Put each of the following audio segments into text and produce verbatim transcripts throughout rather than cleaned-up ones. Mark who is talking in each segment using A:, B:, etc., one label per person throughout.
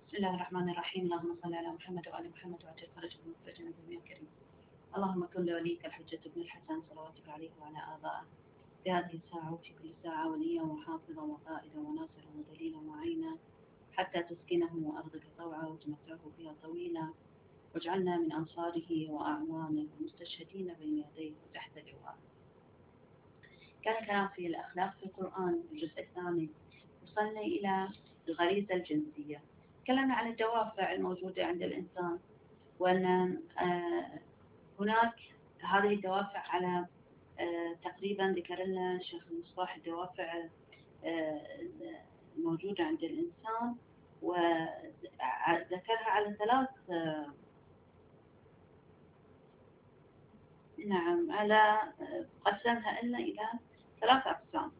A: بسم الله الرحمن الرحيم. اللهم صل على محمد وآل محمد وعجل فرجهم وفرجنا بالمئة الكريم. اللهم كن لوليك الحجة بن الحسن صلواتك عليه وعلى آبائه في هذه الساعة وفي كل ساعة وليا وحافظا وقائدا وناصرا ودليلا وعينا حتى تسكنه أرضك طوعا وتمتعه فيها طويلا، واجعلنا من أنصاره وأعوانه المستشهدين بين يديه وتحت لواءه. كان الكلام في الأخلاق في القرآن الجزء الثاني. وصلنا إلى الغريزة الجنسية. تكلمنا عن الدوافع الموجودة عند الإنسان، وأن هناك هذه الدوافع على تقريبا ذكر لنا الشيخ المصباح الدوافع الموجودة عند الإنسان، وذكرها على ثلاث نعم على قسمها لنا إلى ثلاث أقسام.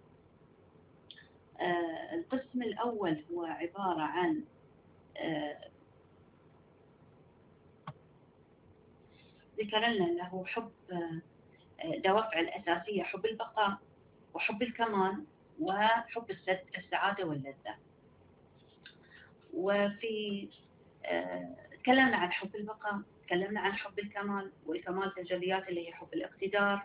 A: القسم الأول هو عبارة عن ذكر لنا له حب دوافع الأساسية، حب البقاء وحب الكمال وحب السعادة واللذة. وفي تكلمنا عن حب البقاء، تكلمنا عن حب الكمال، والكمال تجليات اللي هي حب الاقتدار،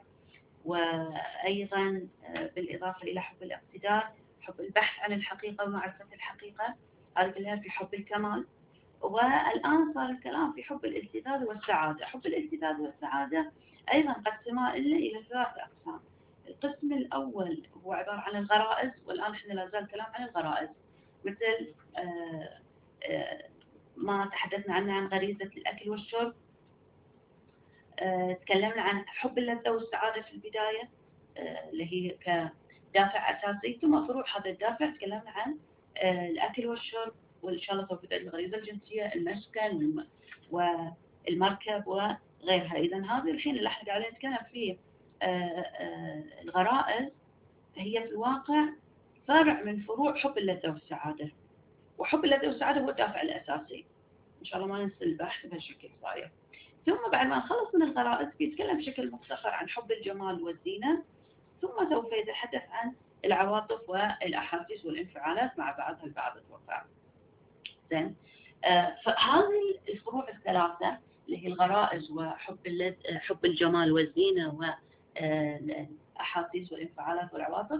A: وأيضا بالإضافة إلى حب الاقتدار حب البحث عن الحقيقة ومعرفة الحقيقة، هذه كلها في حب الكمال. والآن صار الكلام في حب الالتذاذ والسعادة. حب الالتذاذ والسعادة أيضا قسمها إلا إلى ثلاث أقسام. القسم الأول هو عبارة عن الغرائز، والآن إحنا لا زال كلام عن الغرائز، مثل آآ آآ ما تحدثنا عنه عن غريزة الأكل والشرب. تكلمنا عن حب اللذة والسعادة في البداية اللي هي كدافع أساسي، ثم فروع هذا الدافع تكلمنا عن الأكل والشرب، وإن شاء الله سوف تأتي الغريزة الجنسية، المسكن والمركب وغيرها. إذا هذه الحين اللي احنا قاعدين نتكلم فيه الغرائز هي في الواقع فرع من فروع حب اللذة والسعادة، وحب اللذة والسعادة هو الدافع الأساسي. إن شاء الله ما ننسى البحث بهالشكل صاير. ثم بعد ما نخلص من الغرائز بيتكلم بشكل مختصر عن حب الجمال والزينة، ثم سوف يتحدث عن العواطف والأحاسيس والانفعالات مع بعضها البعض أتوقع. زين. آه فهذه الفروع الثلاثة اللي هي الغرائز وحب اللذ حب الجمال والزينة والأحاسيس والانفعالات والعواطف،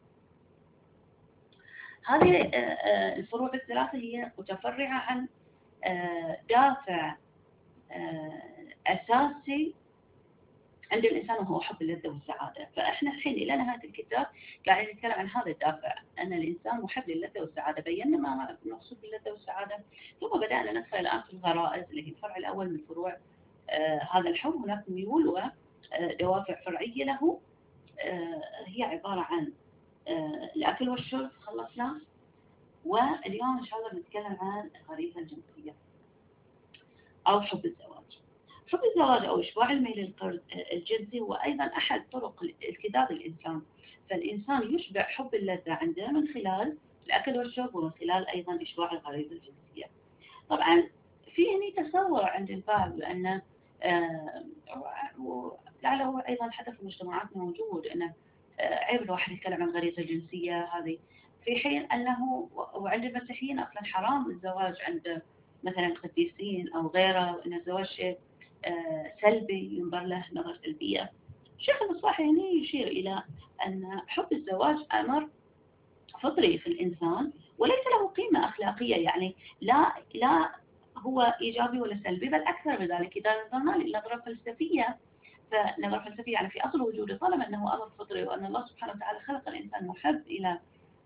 A: هذه آه الفروع الثلاثة هي متفرعة عن آه دافع آه أساسي عند الإنسان وهو حب اللذة والسعادة. فإحنا الحين إلى نهاية الكتاب قاعدين نتكلم عن هذا الدافع، أن الإنسان محب للذة والسعادة، بينا ما المقصود باللذة والسعادة، ثم بدأنا ندخل الآن في الغرائز اللي هي الفرع الأول من فروع آه هذا الحب. هناك ميول ودوافع فرعية له، آه هي عبارة عن آه الأكل والشرب خلصنا، واليوم إن شاء الله بنتكلم عن الغريزة الجنسية أو حب الزواج. حب الزواج أو إشباع الميل الجنسي هو أيضا أحد طرق التذاذ الإنسان. فالإنسان يشبع حب اللذة عنده من خلال الأكل والشرب، ومن خلال أيضا إشباع الغريزة الجنسية. طبعا في هنا تصور عند البعض لأن آه ولعله أيضا حتى في مجتمعاتنا موجود أنه آه عيب الواحد يتكلم عن الغريزة الجنسية هذه، في حين أنه وعند المسيحيين أصلا حرام الزواج عند مثلا القديسين أو غيره، أن الزواج شيء آه سلبي ينظر له نظرة سلبية. الشيخ المصباح هنا يشير إلى أن حب الزواج أمر فطري في الإنسان وليس له قيمة أخلاقية، يعني لا لا هو إيجابي ولا سلبي، بل أكثر من ذلك. إذا نظرنا للنظرة الفلسفية، فالنظرة الفلسفية يعني في أصل وجوده طالما أنه أمر فطري، وأن الله سبحانه وتعالى خلق الإنسان محب إلى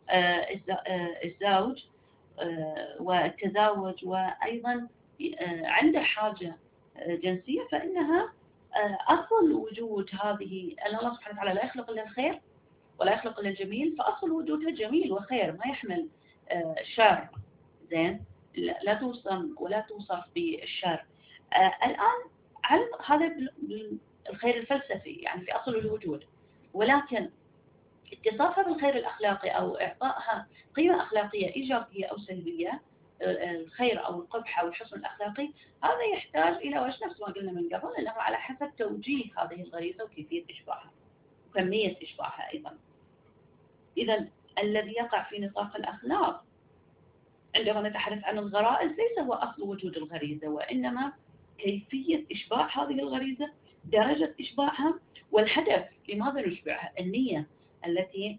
A: الزوج والتزاوج، وأيضا عنده حاجة جنسية، فإنها أصل وجود هذه أن الله سبحانه وتعالى لا يخلق إلا الخير ولا يخلق إلا الجميل، فأصل وجودها جميل وخير ما يحمل شر. زين، لا توصف ولا توصف بالشر. الآن على هذا الخير الفلسفي يعني في أصل الوجود، ولكن اتصافها بالخير الأخلاقي أو إعطائها قيمة أخلاقية إيجابية أو سلبية، الخير أو القبح أو الحسن الأخلاقي، هذا يحتاج إلى وش نفس ما قلنا من قبل، أنه على حسب توجيه هذه الغريزة وكيفية إشباعها وكمية إشباعها أيضا. إذا الذي يقع في نطاق الأخلاق عندما نتحدث عن الغرائز ليس هو أصل وجود الغريزة، وإنما كيفية إشباع هذه الغريزة، درجة إشباعها، والهدف لماذا نشبعها، النية التي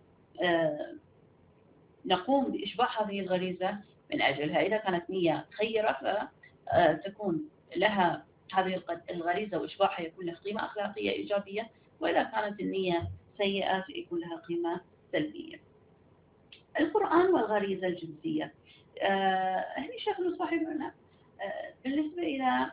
A: نقوم بإشباع هذه الغريزة من أجلها. إذا كانت نية خيرة فتكون لها هذه الغريزة وإشباعها يكون له قيمة أخلاقية إيجابية، وإذا كانت النية سيئة يكون لها قيمة سلبية. القرآن والغريزة الجنسية. هنا الشيخ المصباح يقول بالنسبة إلى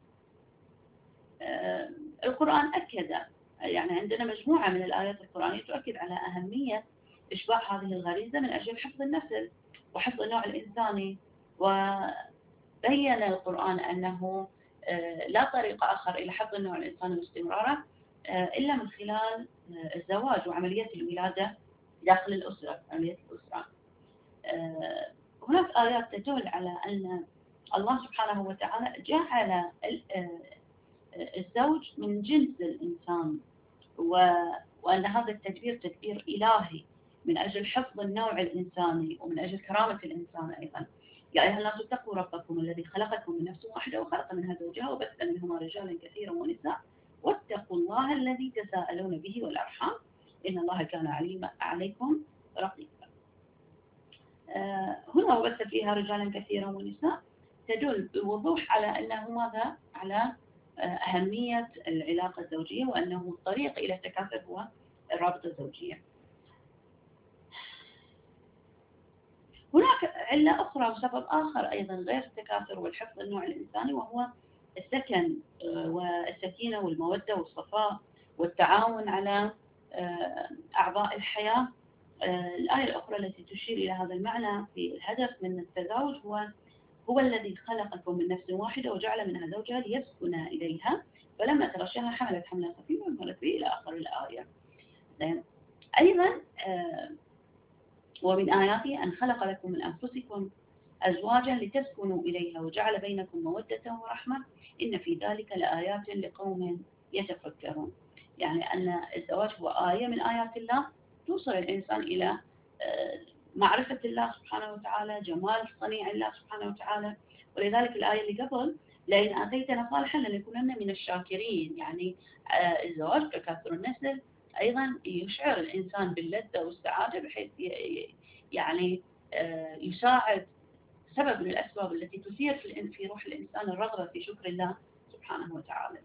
A: القرآن أكد، يعني عندنا مجموعة من الآيات القرآنية تؤكد على أهمية إشباع هذه الغريزة من أجل حفظ النسل وحفظ النوع الإنساني. وبين القرآن أنه لا طريق آخر إلى حفظ النوع الإنساني واستمراره إلا من خلال الزواج وعملية الولادة داخل الأسرة، عملية الأسرة. هناك آيات تدل على أن الله سبحانه وتعالى جعل الزوج من جنس الإنسان، وأن هذا التدبير تدبير إلهي من أجل حفظ النوع الإنساني ومن أجل كرامة الإنسان أيضا. يا أيها الناس اتقوا ربكم الذي خلقكم من نفس واحدة وخلق منها زوجها وبث منهما رجالا كثيرا ونساء واتقوا الله الذي تساءلون به والأرحام إن الله كان عليما عليكم رقيبا. هنا وبث فيها رجالا كثيرا ونساء تدل بوضوح على أنه ماذا؟ على أهمية العلاقة الزوجية، وأنه الطريق إلى التكاثر هو الرابطة الزوجية. هناك علة أخرى وسبب آخر أيضا غير التكاثر والحفظ النوع الإنساني، وهو السكن والسكينة والمودة والصفاء والتعاون على أعضاء الحياة. الآية الأخرى التي تشير إلى هذا المعنى في الهدف من التزاوج هو هو الذي خلقكم من نفس واحدة وجعل منها زوجها ليسكن إليها فلما تغشاها حملت حملا خفيفا وانفلت به إلى آخر الآية. أيضا ومن آياته أن خلق لكم من أنفسكم أزواجا لتسكنوا إليها وجعل بينكم مودة ورحمة إن في ذلك لآيات لقوم يتفكرون. يعني أن الزواج هو آية من آيات الله توصل الإنسان إلى معرفة الله سبحانه وتعالى، جمال صنيع الله سبحانه وتعالى. ولذلك الآية اللي قبل لئن آتيتنا صالحا لنكونن من الشاكرين، يعني الزواج تكاثر النسل أيضا يشعر الإنسان باللذة والسعادة، بحيث يعني يساعد سبب من الأسباب التي تثير في روح الإنسان الرغبة في شكر الله سبحانه وتعالى.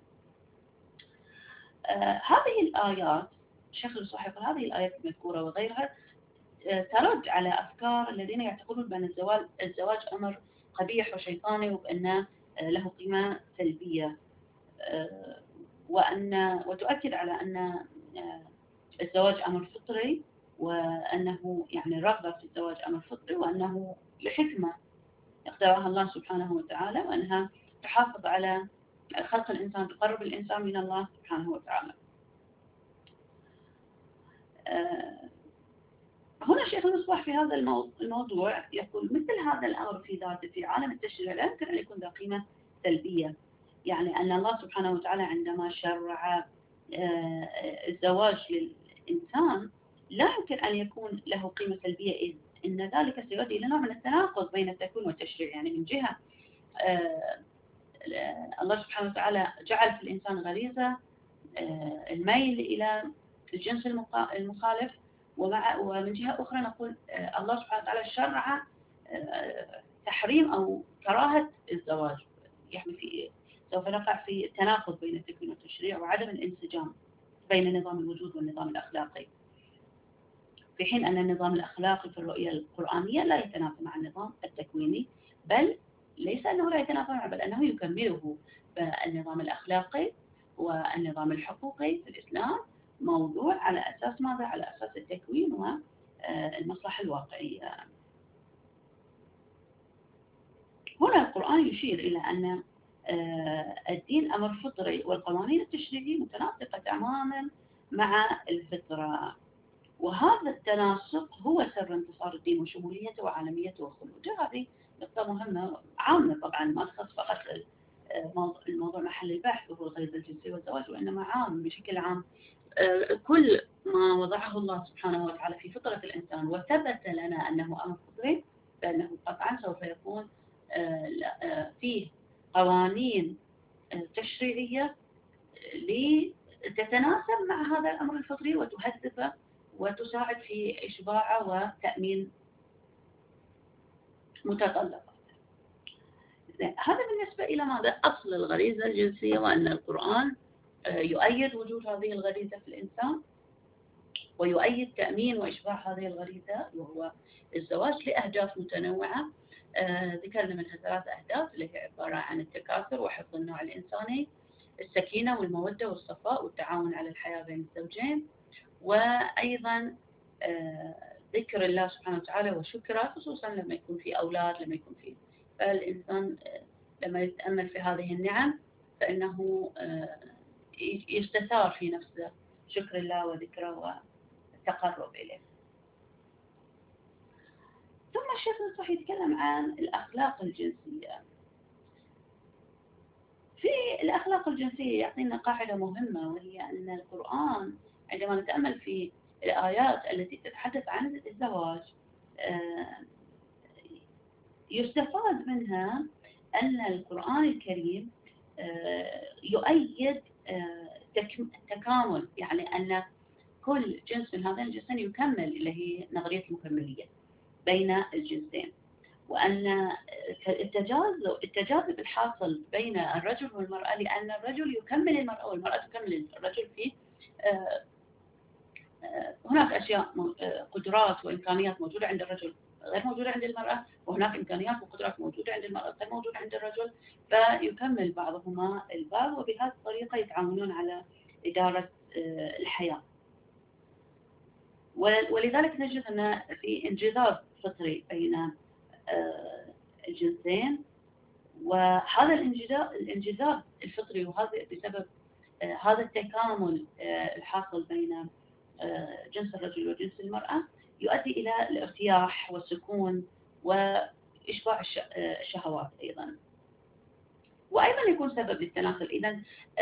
A: هذه الآيات الشيخ المصباح يقول هذه الآيات المذكورة وغيرها ترد على أفكار الذين يعتقدون بأن الزواج الزواج أمر قبيح وشيطاني وبأن له قيمة سلبية، وأن وتؤكد على أن الزواج أمر فطري، وأنه يعني الرغبة في الزواج أمر فطري، وأنه لحكمة اقتراها الله سبحانه وتعالى، وأنها تحافظ على خلق الإنسان، تقرب الإنسان من الله سبحانه وتعالى. هنا شيخ المصباح في هذا الموضوع يقول مثل هذا الأمر في ذاته في عالم التشريع لا يمكن أن يكون ذا قيمة سلبية، يعني أن الله سبحانه وتعالى عندما شرع الزواج للإنسان لا يمكن أن يكون له قيمة سلبية، إذ إن ذلك سيؤدي إلى نوع من التناقض بين التكوين والتشريع. يعني من جهة الله سبحانه وتعالى جعل في الإنسان غريزة الميل إلى الجنس المخالف، ومع ومن جهة أخرى نقول الله سبحانه وتعالى شرع تحريم أو كراهة الزواج، يعني في سوف نقع في تناقض بين التكوين والتشريع وعدم الانسجام بين نظام الوجود والنظام الأخلاقي، في حين أن النظام الأخلاقي في الرؤية القرآنية لا يتنافى مع النظام التكويني، بل ليس أنه لا يتنافى معه بل أنه يكمله. فالنظام الأخلاقي والنظام الحقوقي في الإسلام موضوع على أساس ماذا؟ على أساس التكوين والمصلحة الواقعية. هنا القرآن يشير إلى أن الدين أمر فطري والقوانين التشريعية متناسقة تماما مع الفطرة، وهذا التناسق هو سر انتصار الدين وشموليته وعالميته وخلوده. هذه نقطة مهمة عامة طبعا، ما تخص فقط الموضوع محل البحث وهو الغريزة الجنسية والزواج، وإنما عام بشكل عام كل ما وضعه الله سبحانه وتعالى في فطرة الإنسان وثبت لنا أنه أمر فطري بأنه قطعا سوف يكون فيه قوانين تشريعية لتتناسب مع هذا الأمر الفطري وتهذبه وتساعد في إشباعه وتأمين متطلباته. هذا بالنسبة إلى ماذا؟ أصل الغريزة الجنسية، وأن القرآن يؤيد وجود هذه الغريزة في الإنسان ويؤيد تأمين وإشباع هذه الغريزة وهو الزواج لأهداف متنوعة. آه ذكرنا منها ثلاث أهداف اللي هي عبارة عن التكاثر وحفظ النوع الإنساني، السكينة والمودة والصفاء والتعاون على الحياة بين الزوجين، وأيضا آه ذكر الله سبحانه وتعالى وشكره، خصوصا لما يكون في أولاد، لما يكون في فالإنسان آه لما يتأمل في هذه النعم فإنه آه يستثار في نفسه شكر الله وذكره والتقرب إليه. ثم الشيخ نصح يتكلم عن الأخلاق الجنسية. في الأخلاق الجنسية يعطينا قاعدة مهمة، وهي أن القرآن عندما نتأمل في الآيات التي تتحدث عن الزواج يستفاد منها أن القرآن الكريم يؤيد تكامل، يعني أن كل جنس من هذين الجنسين يكمل، اللي هي نظرية المكملية بين الجنسين، وأن التجاذب التجاذب الحاصل بين الرجل والمرأة لأن الرجل يكمل المرأة والمرأة تكمل الرجل في هناك أشياء قدرات وإمكانيات موجودة عند الرجل غير موجودة عند المرأة، وهناك إمكانيات وقدرات موجودة عند المرأة غير موجودة عند الرجل، فيكمل بعضهما البعض، وبهذه الطريقة يتعاونون على إدارة الحياة. ولذلك نجد أن في انجذاب فطري بين الجنسين، وهذا الانجذاب الفطري وهذا بسبب هذا التكامل الحاصل بين جنس الرجل وجنس المرأة يؤدي إلى الارتياح والسكون وإشباع الشهوات أيضا، وأيضا يكون سبب للتناسل. إذن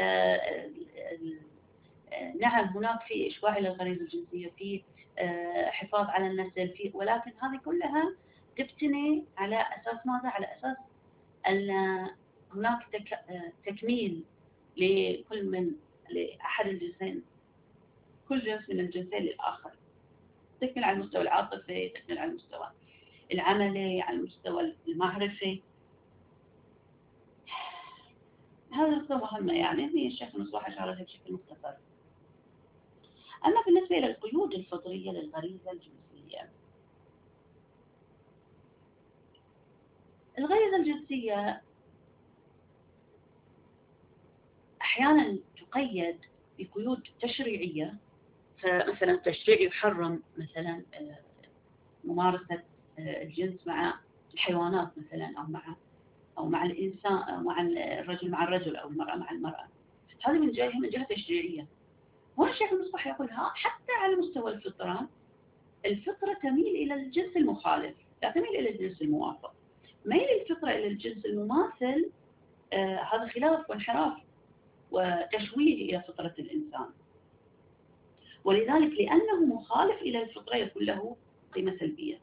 A: نعم هناك في إشباع للغريزة الجنسية، في حفاظ على النسل، في ولكن هذه كلها تبتني على أساس ماذا؟ على أساس أن هناك تك... تكميل لكل من لأحد الجنسين، كل جنس من الجنسين للآخر، تكمل على المستوى العاطفي، تكمل على المستوى العملي، على المستوى المعرفي. هذه نقطة مهمة، يعني هي الشيخ المصباح أشار لها بشكل مختصر. أما بالنسبة إلى القيود الفطرية للغريزة الجنسية، الغريزة الجنسية أحيانا تقيد بقيود تشريعية، فمثلا التشريع يحرم مثلا ممارسة الجنس مع الحيوانات مثلا، أو مع أو مع الإنسان، أو مع الرجل مع الرجل، أو المرأة مع المرأة. هذه من جهة من جهة تشريعية. هنا الشيخ المصباح يقول حتى على مستوى الفطرة، الفطرة تميل إلى الجنس المخالف، لا تميل إلى الجنس الموافق. ميل الفطرة إلى الجنس المماثل آه هذا خلاف وانحراف وتشويه إلى فطرة الإنسان، ولذلك لأنه مخالف إلى الفطرة يكون له قيمة سلبية.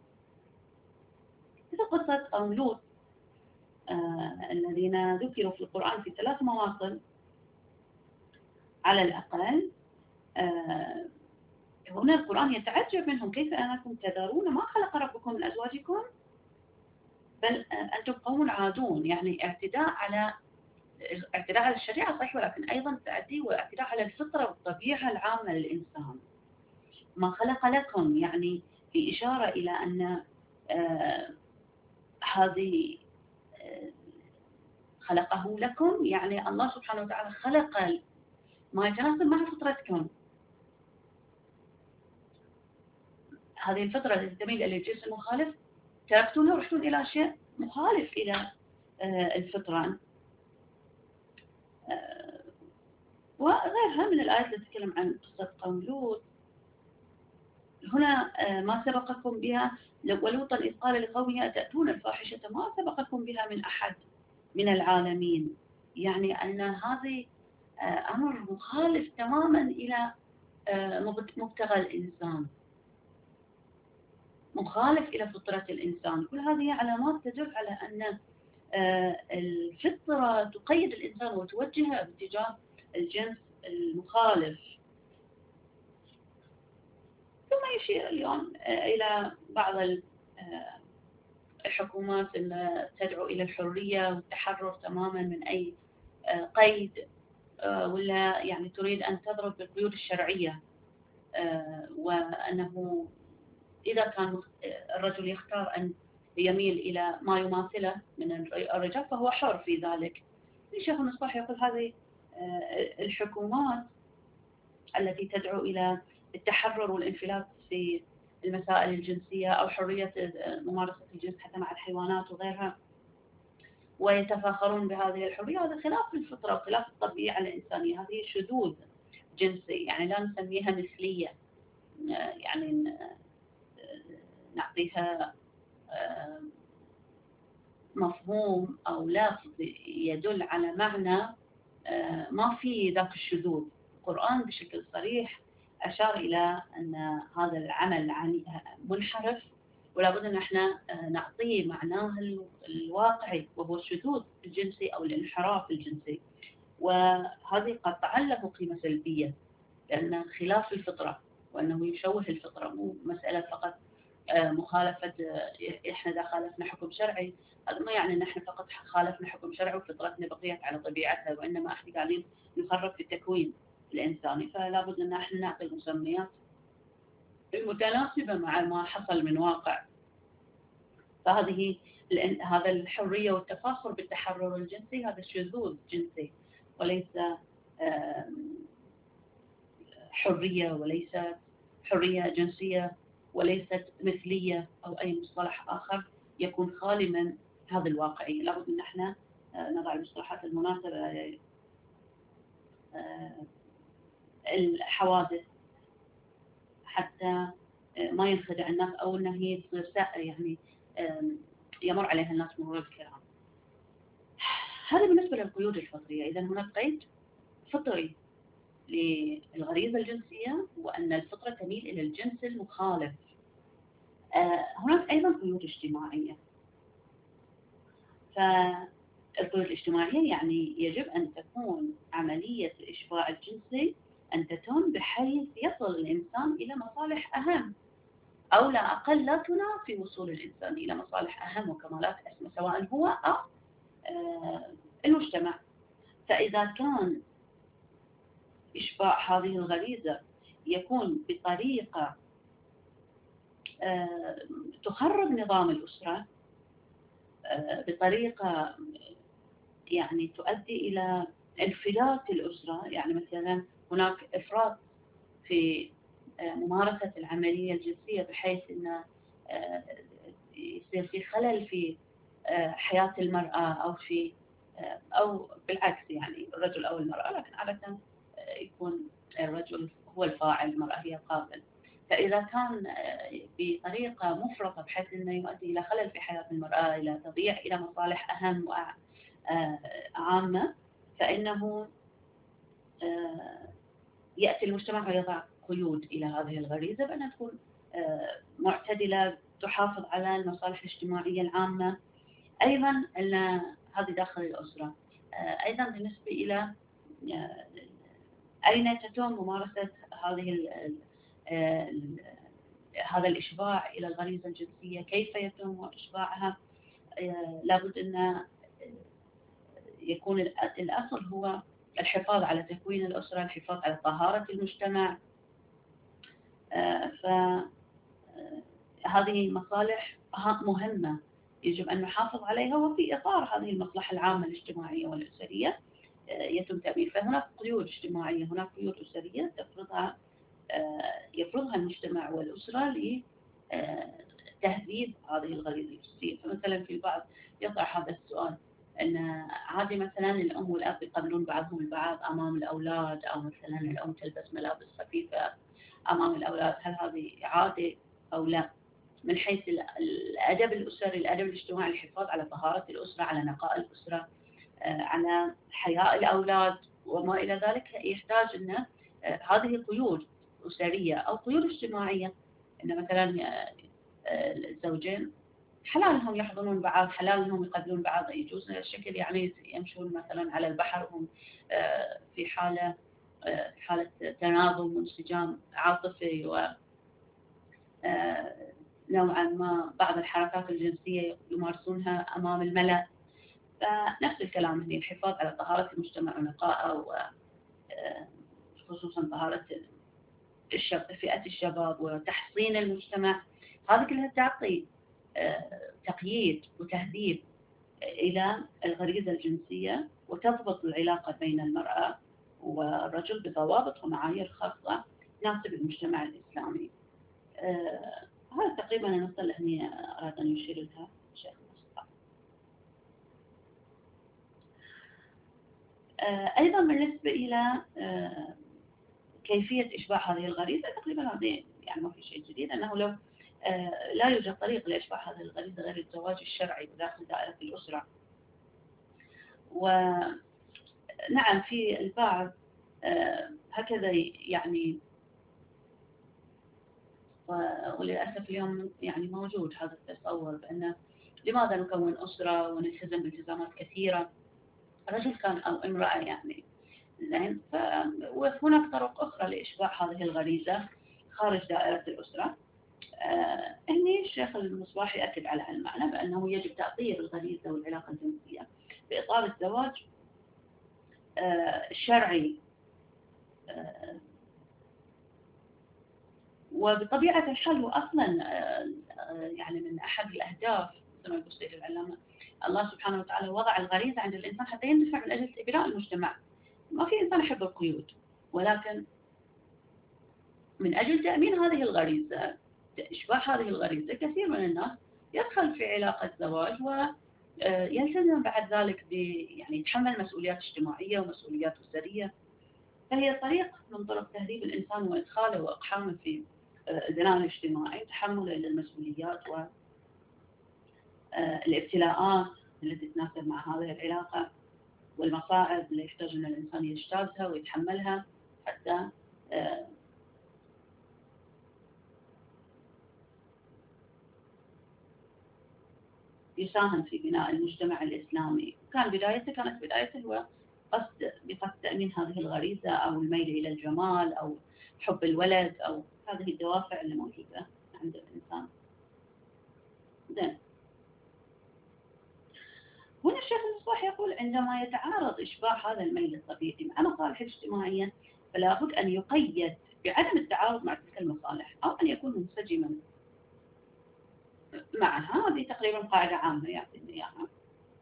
A: مثل قصة قوم لوط آه الذين ذكروا في القرآن في ثلاث مواطن على الأقل. آه هنا القرآن يتعجب منهم: كيف أنكم تذرون ما خلق ربكم من أزواجكم بل أنتم قوم عادون. يعني اعتداء على اعتداء على الشريعة صحيح، ولكن أيضا تعدي واعتداء على الفطرة والطبيعة العامة للإنسان. ما خلق لكم يعني في إشارة إلى أن آه هذه آه خلقه لكم، يعني الله سبحانه وتعالى خلق ما يتناسب مع فطرتكم. هذه الفطرة التي تميل إلى الجنس المخالف تركتونها ورحتون إلى شيء مخالف إلى آه الفطرة. آه وغيرها من الآيات التي تتكلم عن قصة قوم لوط. هنا آه ما سبقكم بها، ولوطا إذ قال لقومه أتأتون الفاحشة ما سبقكم بها من أحد من العالمين. يعني أن هذه آه أمر مخالف تماما إلى آه مبتغى الإنسان، مخالف إلى فطرة الإنسان. كل هذه علامات تدل على أن الفطرة تقيد الإنسان وتوجهه باتجاه الجنس المخالف. ثم يشير اليوم إلى بعض الحكومات أن تدعو إلى الحرية والتحرر تماما من أي قيد، ولا يعني تريد أن تضرب بالقيود الشرعية، وأنه إذا كان الرجل يختار أن يميل إلى ما يماثله من الرجال فهو حر في ذلك. الشيخ المصباح يقول هذه الحكومات التي تدعو إلى التحرر والانفلات في المسائل الجنسية أو حرية ممارسة الجنس حتى مع الحيوانات وغيرها، ويتفاخرون بهذه الحرية، هذا خلاف الفطرة وخلاف الطبيعة الإنسانية. هذه شذوذ جنسي، يعني لا نسميها مثلية، يعني نعطيها مفهوم أو لفظ يدل على معنى ما في ذاك الشذوذ. القرآن بشكل صريح أشار إلى أن هذا العمل منحرف، ولا بد أن احنا نعطيه معناه الواقعي وهو الشذوذ الجنسي أو الانحراف الجنسي. وهذه قد تعله قيمة سلبية لأن خلاف الفطرة، وأنه يشوه الفطرة، مو مسألة فقط مخالفة إحنا إذا خالفنا حكم شرعي، هذا ما يعني أن إحنا فقط خالفنا حكم شرعي وفطرتنا بقيت على طبيعتها، وإنما إحنا قاعدين نخرب في التكوين الإنساني. فلا بد أن إحنا نعطي المسميات المتناسبة مع ما حصل من واقع. فهذه هذا الحرية والتفاخر بالتحرر الجنسي هذا شذوذ جنسي، وليس حرية، وليست حرية جنسية، وليست مثلية أو أي مصطلح آخر يكون خالي من هذا الواقعي. لابد أن احنا نضع المصطلحات المناسبة. الحوادث حتى ما ينخدع الناس أو أنها هي تصير يعني يمر عليها الناس مرور الكرام. هذا بالنسبة للقيود الفطرية. إذا هناك قيد فطري للغريزة الجنسية وأن الفطرة تميل إلى الجنس المخالف. هناك أيضا قيود اجتماعية. فالقيود الاجتماعية يعني يجب أن تكون عملية الإشباع الجنسي أن تتم بحيث يصل الإنسان إلى مصالح أهم، أو لا أقل لا تنافي وصول الإنسان إلى مصالح أهم وكمالات أسمى سواء هو أو المجتمع. فإذا كان إشباع هذه الغريزة يكون بطريقة تخرب نظام الأسرة، بطريقة يعني تؤدي إلى انفلات الأسرة، يعني مثلا هناك إفراط في ممارسة العملية الجنسية بحيث أن يصير في خلل في حياة المرأة أو في أو بالعكس يعني الرجل أو المرأة، لكن عادة يكون الرجل هو الفاعل، المرأة هي القابل. فإذا كان بطريقة مفرطة بحيث أنه يؤدي إلى خلل في حياة المرأة، إلى تضييع إلى مصالح أهم وعامة، فإنه يأتي المجتمع ويضع قيود إلى هذه الغريزة بأنها تكون معتدلة، تحافظ على المصالح الاجتماعية العامة. أيضا أن هذه داخل الأسرة. أيضا بالنسبة إلى أين تتم ممارسة هذه هذا الإشباع إلى الغريزة الجنسية، كيف يتم إشباعها، لابد أن يكون الأصل هو الحفاظ على تكوين الأسرة، الحفاظ على طهارة المجتمع. فهذه مصالح مهمة يجب أن نحافظ عليها، وفي إطار هذه المصلحة العامة الاجتماعية والأسرية يتم تأمين. فهناك قيود اجتماعية، هناك قيود أسرية تفرضها يفرضها المجتمع والأسرة لتهذيب هذه الغريزة الجنسية. فمثلا في البعض يطرح هذا السؤال أن عادي مثلا الأم والأب يقبلون بعضهم البعض أمام الأولاد، أو مثلا الأم تلبس ملابس خفيفة أمام الأولاد، هل هذه عادة أو لا؟ من حيث الأدب الأسري، الأدب الاجتماعي، الحفاظ على طهارة الأسرة، على نقاء الأسرة، على حياء الأولاد وما إلى ذلك، يحتاج أن هذه قيود أسرية أو قيود اجتماعية، أن مثلا الزوجين حلال انهم يحضنون بعض، حلال انهم يقبلون بعض، يجوز الشكل يعني يمشون مثلا على البحر وهم في حاله في حاله تناغم وانسجام عاطفي، و نوعا ما بعض الحركات الجنسيه يمارسونها امام الملأ. فنفس الكلام هنا، الحفاظ على طهاره المجتمع ونقائه، وخصوصا طهاره فئه الشباب وتحصين المجتمع، هذه كلها تعطي تقييد وتهذيب إلى الغريزة الجنسية، وتضبط العلاقة بين المرأة والرجل بضوابط ومعايير خاصة تناسب المجتمع الإسلامي. آه هذا تقريبا النقطة اللي هني أراد أن يشير لها الشيخ مصطفى. آه أيضا بالنسبة إلى آه كيفية إشباع هذه الغريزة، تقريبا هذه يعني ما في شيء جديد، أنه لو آه لا يوجد طريق لإشباع هذه الغريزة غير الزواج الشرعي وداخل دائرة الأسرة. ونعم في البعض آه هكذا يعني، وللأسف اليوم يعني موجود هذا التصور بأن لماذا نكون أسرة ونلتزم بالتزامات كثيرة، رجل كان أو امرأة يعني، زين. وهناك طرق أخرى لإشباع هذه الغريزة خارج دائرة الأسرة. آه هني الشيخ المصباح يأكد على المعنى بأنه يجب تأطير الغريزة والعلاقة الجنسية بإطار الزواج آه الشرعي، آه وبطبيعة الحال هو أصلا يعني من أحد الأهداف كما يقول السيد العلامة، الله سبحانه وتعالى وضع الغريزة عند الإنسان حتى يندفع من أجل بناء المجتمع. ما في إنسان يحب القيود، ولكن من أجل تأمين هذه الغريزة، إشباع هذه الغريزة، كثير من الناس يدخل في علاقة زواج ويلتزم بعد ذلك ب يعني يتحمل مسؤوليات اجتماعية ومسؤوليات أسرية. فهي طريق من طرق تهذيب الإنسان وإدخاله وإقحامه في البناء الاجتماعي، تحمله للمسؤوليات والابتلاءات التي تتناسب مع هذه العلاقة، والمصاعب اللي يحتاج أن الإنسان يجتازها ويتحملها حتى يساهم في بناء المجتمع الإسلامي. كان بدايته كانت بدايته هو قصد بقصد تأمين هذه الغريزة أو الميل إلى الجمال أو حب الولد أو هذه الدوافع اللي موجودة عند الإنسان. زين. هنا الشيخ المصباح يقول عندما يتعارض إشباع هذا الميل الطبيعي مع مصالح اجتماعية، فلا بد أن يقيد بعدم التعارض مع تلك المصالح أو أن يكون منسجما معها. هذه تقريبا قاعدة عامة يعطينا إياها.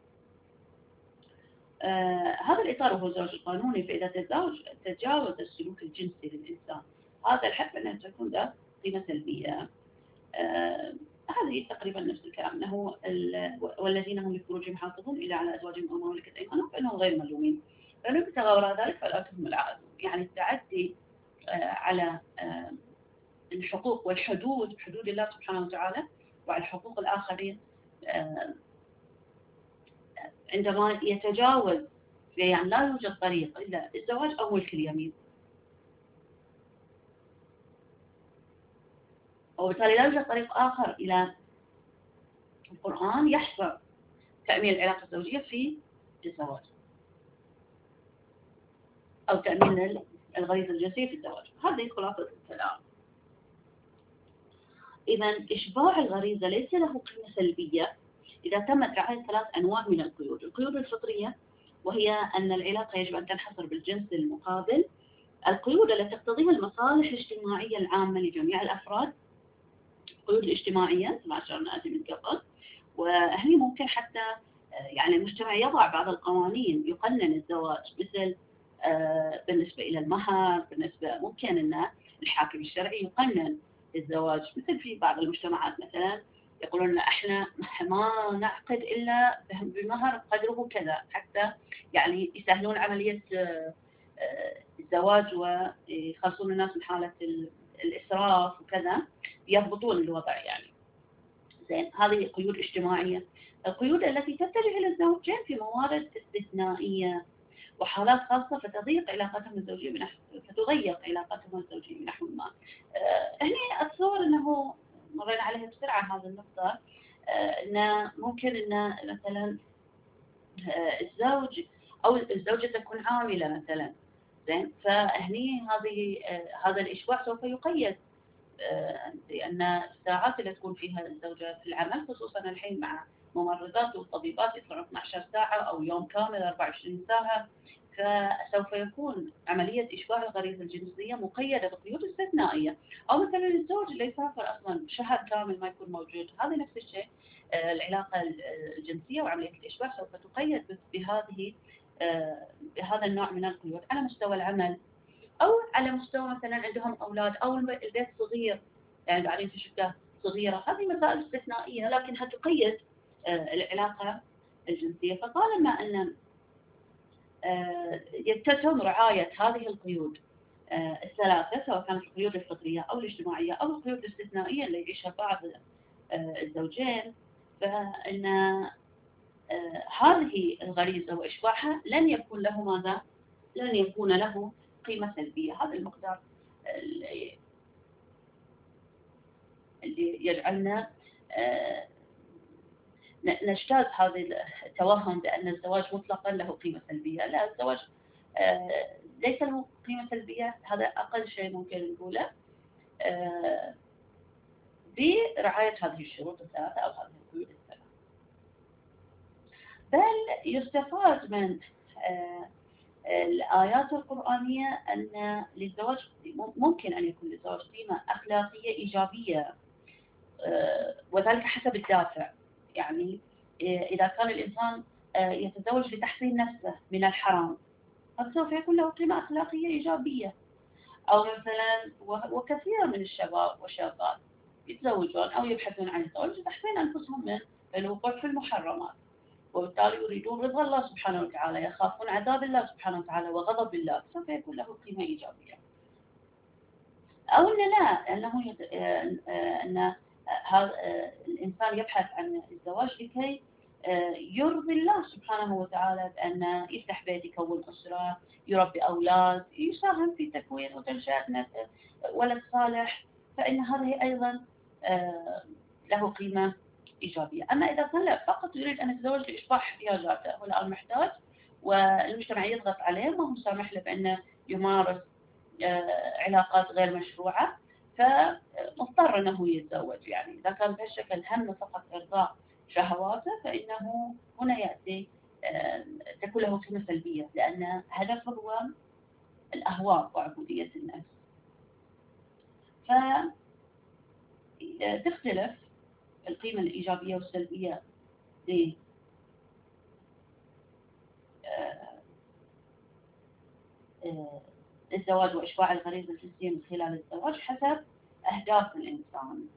A: آه هذا الإطار هو الزواج القانوني، فإذا تجاوز تجاوز السلوك الجنسي للإنسان هذا الحد فإنها تكون ذات قيمة سلبية. آه هذه تقريبا نفس الكلام، أنه والذين هم لفروجهم محافظون إلا على أزواجهم أو ما ملكت أيمانهم فإنهم غير ملومين، فمن ابتغى وراء ذلك فلا هم العادون. يعني التعدي آه على آه الحقوق والحدود، حدود الله سبحانه وتعالى وعلى حقوق الآخرين، آه عندما يتجاوز يعني لا يوجد طريق إلا الزواج أو ملك اليمين، وبالتالي لا يوجد طريق آخر إلى القرآن يحصر تأمين العلاقة الزوجية في الزواج أو تأمين الغريزة الجنسية في الزواج. هذه خلاصة الكلام. إذا إشباع الغريزة ليس له قيمة سلبية إذا تمت رعاية ثلاث أنواع من القيود. القيود الفطرية وهي أن العلاقة يجب أن تنحصر بالجنس المقابل. القيود التي تقتضيها المصالح الاجتماعية العامة لجميع الأفراد. القيود الاجتماعية كما أشرنا من قبل، وهي ممكن حتى يعني المجتمع يضع بعض القوانين يقنن الزواج، مثل بالنسبة إلى المهر، بالنسبة ممكن أن الحاكم الشرعي يقنن الزواج، مثل في بعض المجتمعات مثلا يقولون لنا احنا ما نعقد إلا بمهر قدره كذا، حتى يعني يسهلون عملية الزواج ويخلصون الناس من حالة الإسراف وكذا، يضبطون الوضع يعني. زين. هذه قيود اجتماعية. القيود التي تتجه إلى الزوجين في موارد استثنائية وحالات خاصة فتضيق علاقتهم الزوجية بنحو فتضيق علاقتهم الزوجية بنحو ما. أه هنا أتصور أنه مرينا عليها بسرعة هذه النقطة، أن ممكن أن مثلا الزوج أو الزوجة تكون عاملة مثلا، زين، فهني هذه هذا الإشباع سوف يقيد، لأن الساعات اللي تكون فيها الزوجة في العمل، خصوصا الحين مع ممرضات وطبيبات يطلعون اثنتي عشرة ساعة أو يوم كامل أربعة وعشرين ساعة، فسوف يكون عملية إشباع الغريزة الجنسية مقيدة بقيود استثنائية. أو مثلا الزوج اللي يسافر أصلا شهر كامل ما يكون موجود، هذا نفس الشيء، العلاقة الجنسية وعملية الإشباع سوف تقيد بهذه بهذا النوع من القيود على مستوى العمل، أو على مستوى مثلا عندهم أولاد أو البيت صغير، يعني بعدين في شقة صغيرة. هذه مسائل استثنائية لكنها تقيد العلاقة الجنسية. فطالما أن يتم رعاية هذه القيود الثلاثة، سواء كانت القيود الفطرية أو الاجتماعية أو القيود الاستثنائية اللي يعيشها بعض الزوجين، فإن هذه الغريزة وإشباعها لن يكون له ماذا؟ لن يكون له قيمة سلبية. هذا المقدار اللي يجعلنا نجتاز هذا التوهم بأن الزواج مطلقا له قيمة سلبية. لا، الزواج ليس له قيمة سلبية، هذا أقل شيء ممكن نقوله، برعاية هذه الشروط الثلاثة أو هذه القيود الثلاثة. بل يستفاد من الآيات القرآنية أن للزواج ممكن أن يكون للزواج قيمة أخلاقية إيجابية، وذلك حسب الدافع. يعني إذا كان الإنسان يتزوج لتحصين نفسه من الحرام، فسوف يكون له قيمة أخلاقية إيجابية. أو مثلا وكثير من الشباب والشابات يتزوجون أو يبحثون عن الزواج لتحصين أنفسهم من الوقوع في المحرمات، وبالتالي يريدون رضا الله سبحانه وتعالى، يخافون عذاب الله سبحانه وتعالى وغضب الله، سوف يكون له قيمة إيجابية. أو أن لا، أنه يت... أن هذا الإنسان يبحث عن الزواج لكي يرضي الله سبحانه وتعالى، بأن يفتح بيت، يكون أسرة، يربي أولاد، يساهم في تكوين وتنشئة ولد صالح، فإن هذه أيضا له قيمة إيجابية. أما إذا كان لا، فقط يريد أن يتزوج لإشباع احتياجاته، هو الآن محتاج والمجتمع يضغط عليه، ما هو سامح له بأنه يمارس علاقات غير مشروعة، فمضطر أنه يتزوج. يعني إذا كان بهالشكل هم فقط إرضاء شهواته، فإنه هنا يأتي تكون له قيمة سلبية، لأن هدفه هو الأهواء وعبودية النفس. فتختلف القيمة الإيجابية والسلبية للزواج وإشباع الغريزة الجنسية من خلال الزواج حسب أهداف الإنسان.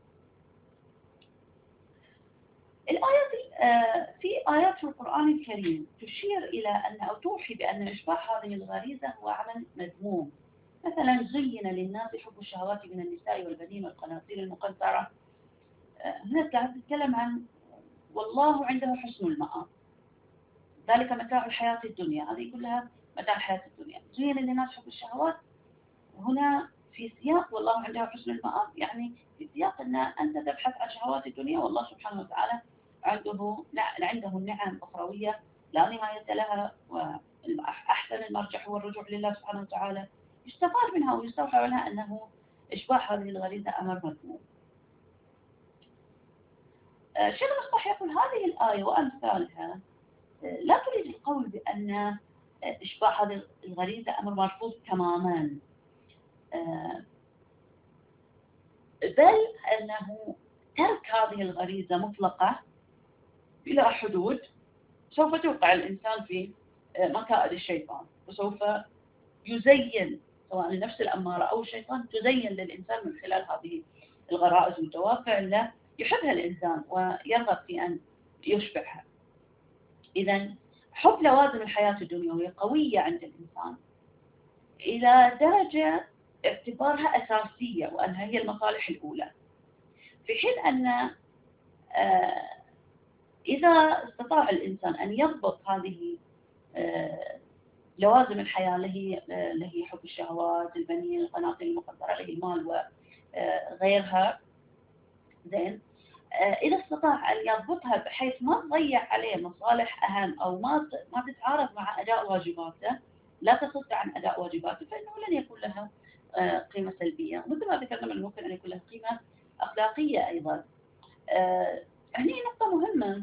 A: الآيات في آيات في القرآن الكريم تشير إلى أن أو توحي بأن إشباع هذه الغريزة هو عمل مذموم. مثلا زين للناس حب الشهوات من النساء والبنين والقناطير المقنطرة. هنا قاعد تتكلم عن والله عنده حسن المآب، ذلك متاع الحياة الدنيا، هذه كلها متاع الحياة الدنيا. زين للناس حب الشهوات هنا في سياق والله عنده حسن المآب، يعني في سياق أن أنت تبحث عن شهوات الدنيا، والله سبحانه وتعالى عنده عنده النعم أخروية لا نهاية لها، وأحسن المرجع هو الرجوع لله سبحانه وتعالى. يستفاد منها ويستوحى منها أنه إشباع هذه الغريزة أمر مذموم. شيخ المصباح يقول هذه الآية وأمثالها لا تريد القول بأن إشباع هذه الغريزة أمر مرفوض تماما، بل أنه ترك هذه الغريزة مطلقة بلا حدود سوف توقع الإنسان في مكائد الشيطان، وسوف يزين سواء النفس الأمارة أو الشيطان تزين للإنسان من خلال هذه الغرائز والدوافع اللي يحبها الإنسان ويرغب في أن يشبعها. إذن حب لوازم الحياة الدنيوية قوية عند الإنسان إلى درجة اعتبارها أساسية وأنها هي المصالح الأولى، في حين أن إذا استطاع الإنسان أن يضبط هذه لوازم الحياة اللي هي اللي هي حب الشهوات، البنين، القناطير المقنطرة اللي هي المال وغيرها، زين. إذا استطاع أن يضبطها بحيث ما تضيع عليه مصالح أهم أو ما ما تتعارض مع أداء واجباته، لا تصد عن أداء واجباته، فإنه لن يكون لها قيمة سلبية. مثل ما ذكرنا من ممكن أن يكون لها قيمة أخلاقية أيضا. هني نقطة مهمة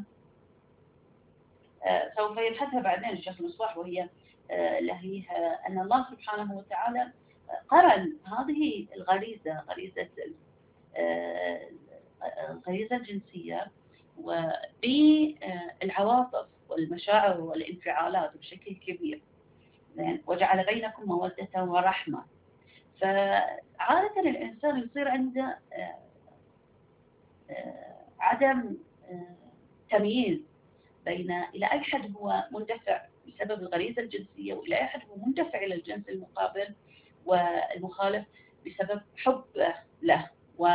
A: سوف يبحثها بعدين الشيخ المصباح، وهي اللي هي أن الله سبحانه وتعالى قرن هذه الغريزة، غريزة الغريزة الجنسية، وبالعواطف والمشاعر والانفعالات بشكل كبير، وجعل بينكم مودة ورحمة. فعادة الإنسان يصير عنده عدم تمييز بين إلى أي حد هو مندفع بسبب الغريزة الجنسية، وإلى أي حد هو مندفع إلى الجنس المقابل والمخالف بسبب حبه له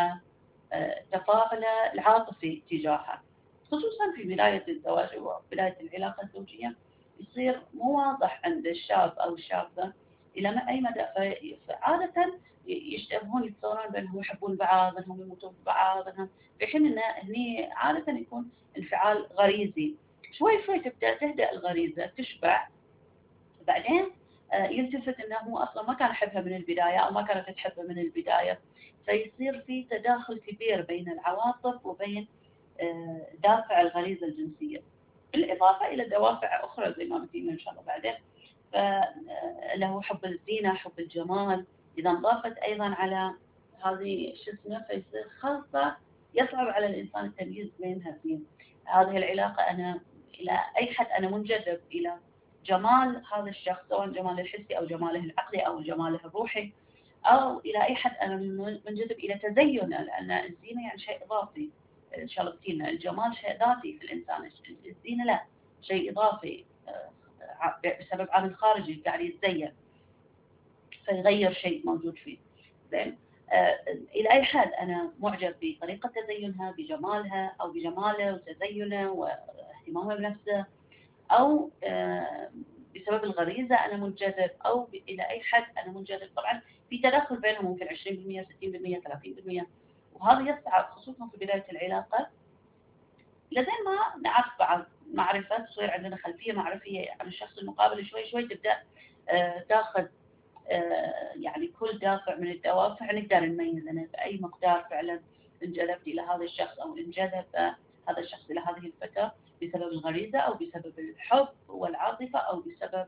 A: وتفاعله العاطفي تجاهه. خصوصا في بداية الزواج وبداية العلاقة الزوجية يصير مو واضح عند الشاب أو الشابة إلى أي مدى، فعادة يشتبهون، يتصورون بأنهم يحبون بعض، أنهم يموتون ببعض، أنهم في حين أن هني عادة يكون انفعال غريزي. شوي شوي تبدأ تهدأ الغريزة، تشبع، بعدين يلتفت أنه هو أصلا ما كان يحبها من البداية أو ما كانت تحبه من البداية، فيصير في تداخل كبير بين العواطف وبين دافع الغريزة الجنسية، بالإضافة إلى دوافع أخرى زي ما بتيجي إن شاء الله بعدين، فله حب الزينة، حب الجمال. إذا انضافت أيضا على هذه شو اسمه، فيصير خلطة يصعب على الإنسان التمييز بينها في هذه العلاقة. أنا إلى أي حد أنا منجذب إلى جمال هذا الشخص، سواء جماله الحسي أو جماله العقلي أو جماله الروحي، أو إلى أي حد أنا منجذب إلى تزينه، لأن الزينة يعني شيء إضافي. إن شاء الله بتينا الجمال شيء ذاتي في الإنسان، الزينة لا، شيء إضافي بسبب عامل خارجي قاعد يتزين فيغير شيء موجود فيه. زين. آه إلى أي حد أنا معجب بطريقة تزينها، بجمالها أو بجماله وتزينه واهتمامه بنفسه، أو آه بسبب الغريزة أنا منجذب، أو إلى أي حد أنا منجذب. طبعا في تداخل بينهم ممكن عشرين بالمئة ستين بالمئة ثلاثين بالمئة، وهذا يصعب خصوصا في بداية العلاقة لزين ما نعرف بعض، معرفة تصير عندنا خلفية معرفية عن الشخص المقابل، شوي شوي تبدأ آه تاخذ آه يعني كل دافع من الدوافع نقدر نميز أنا بأي مقدار فعلا انجذبت إلى هذا الشخص، أو انجذب هذا الشخص إلى هذه الفتاة بسبب الغريزة أو بسبب الحب والعاطفة أو بسبب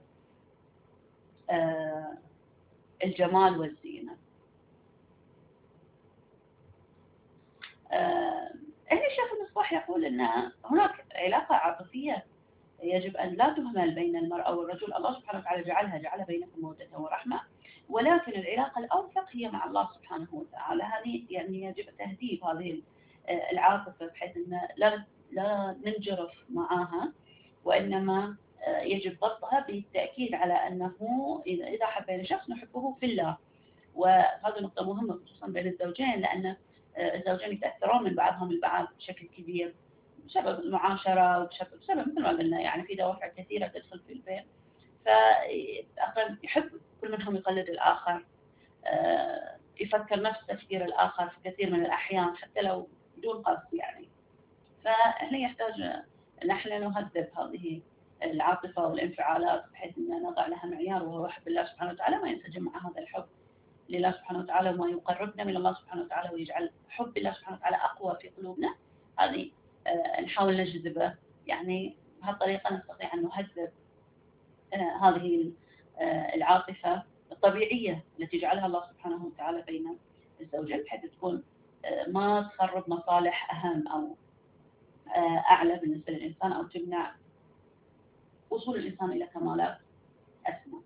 A: آه الجمال والزينة. آه هنا الشيخ المصباح يقول أن هناك علاقة عاطفية يجب أن لا تهمل بين المرأة والرجل. الله سبحانه وتعالى جعلها، جعل بينكم مودة ورحمة، ولكن العلاقة الأوثق هي مع الله سبحانه وتعالى. هذه يعني يجب تهذيب هذه العاطفة بحيث أن لا لا ننجرف معها، وإنما يجب ضبطها بالتأكيد على أنه إذا حبينا شخص نحبه في الله. وهذه نقطة مهمة خصوصا بين الزوجين، لأن الزوجين يتأثرون من بعضهم البعض بشكل كبير بسبب المعاشرة وبسبب بسبب مثل ما قلنا يعني في دوافع كثيرة تدخل في البين، فأصلا يحب كل منهم يقلد الآخر، يفكر نفس تفكير الآخر في كثير من الأحيان حتى لو بدون قصد يعني. فهنا يحتاج نحن نهذب هذه العاطفة والانفعالات بحيث أن نضع لها معيار، وهو حب الله سبحانه وتعالى، ما ينسجم مع هذا الحب لله سبحانه وتعالى وما يقربنا من الله سبحانه وتعالى ويجعل حب الله سبحانه وتعالى أقوى في قلوبنا. هذه نحاول نجذبه، يعني بهالطريقة نستطيع أن نهذب هذه العاطفة الطبيعية التي جعلها الله سبحانه وتعالى بين الزوجين، بحيث تكون ما تخرب مصالح أهم أو أعلى بالنسبة للإنسان، أو تمنع وصول الإنسان إلى كمالات أسمى.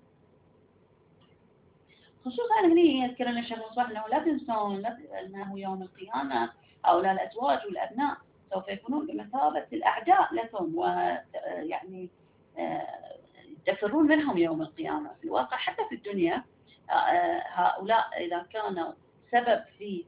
A: خصوصا هنا يذكر لنا الشيخ المصباح أنه لا تنسون أنه يوم القيامة هؤلاء الأزواج والأبناء سوف يكونون بمثابة الأعداء لكم، ويعني تفرون منهم يوم القيامة. في الواقع حتى في الدنيا هؤلاء إذا كانوا سبب في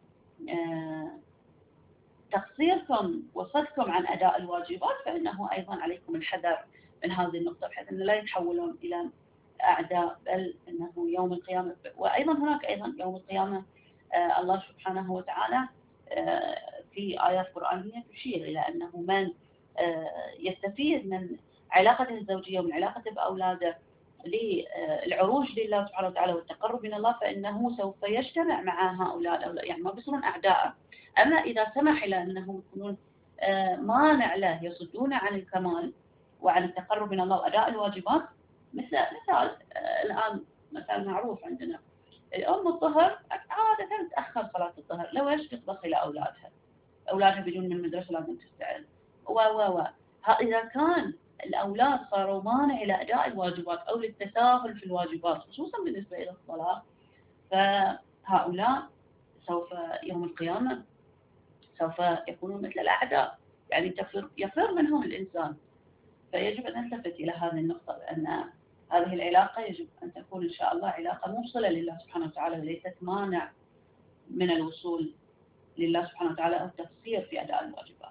A: تقصيركم وصدكم عن أداء الواجبات، فإنه أيضا عليكم الحذر من هذه النقطة بحيث أن لا يتحولون إلى أعداء، بل أنه يوم القيامة. وأيضا هناك أيضا يوم القيامة الله سبحانه وتعالى في آيات قرآنية تشير إلى أنه من يستفيد من علاقته الزوجية ومن علاقته بأولاده للعروج لله سبحانه وتعالى والتقرب من الله، فإنه سوف يجتمع مع هؤلاء الأولاد، يعني ما بيصيرون أعداء. أما إذا سمح إلى أنهم يكونون مانع له، يصدون عن الكمال وعن التقرب من الله وأداء الواجبات، مثل مثال الآن مثال معروف عندنا، الأم الظهر عادة تأخر صلاة الظهر، لو ايش تطبخ إلى أولادها، أولادها بيجون من المدرسة لازم تستعد و و و إذا كان الأولاد صاروا مانع إلى أداء الواجبات أو للتساهل في الواجبات خصوصا بالنسبة إلى الصلاة، فهؤلاء سوف يوم القيامة سوف يكونون مثل الأعداء، يعني تفر يفر منهم الإنسان. فيجب أن نلتفت إلى هذه النقطة، لأن هذه العلاقة يجب أن تكون إن شاء الله علاقة موصلة لله سبحانه وتعالى، وليست مانع من الوصول لله سبحانه وتعالى أو تقصير في أداء الواجبات.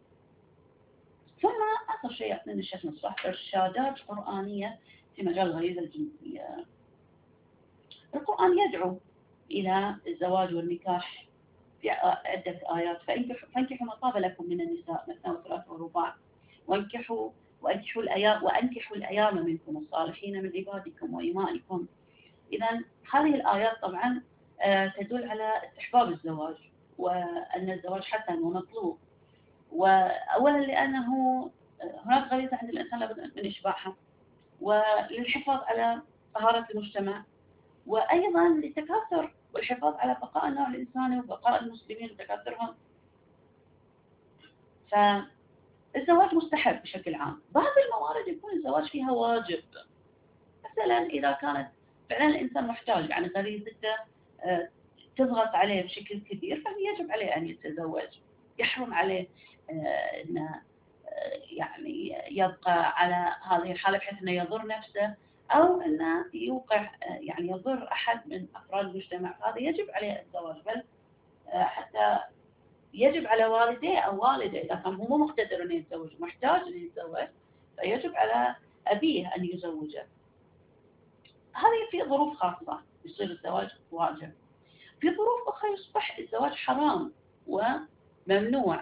A: ثم آخر شيء يعطينا الشيخ نصرح إرشادات قرآنية في مجال الغريزة الجنسية. القرآن يدعو إلى الزواج والنكاح في عدة آيات، فانكحوا ما طاب لكم من النساء مثنى وثلاث ورباع، وانكحوا وانكحوا الأيام وانكحوا الأيام منكم الصالحين من عبادكم وإمائكم. إذا هذه الآيات طبعا تدل على استحباب الزواج، وأن الزواج حسن ومطلوب، وأولا لأنه هناك غريزة عند الإنسان لابد من إشباعها، وللحفاظ على طهارة المجتمع، وأيضا للتكاثر والحفاظ على بقاء النوع الإنساني وبقاء المسلمين وتكاثرهم. فالزواج مستحب بشكل عام. بعض الموارد يكون الزواج فيها واجب، مثلا إذا كانت فعلا الإنسان محتاج، يعني غريزته تضغط عليه بشكل كبير، فيجب عليه أن يتزوج. يحرم عليه أنه يعني يبقى على هذه الحالة بحيث أنه يضر نفسه أو أنه يوقع يعني يضر أحد من أفراد المجتمع، هذا يجب عليه الزواج. بل حتى يجب على والديه أو والده إذا كان هو مقتدر أن يتزوج محتاج أن يتزوج، فيجب على أبيه أن يزوجه. هذه في ظروف خاصة يصير الزواج واجب. في ظروف أخرى يصبح الزواج حرام وممنوع.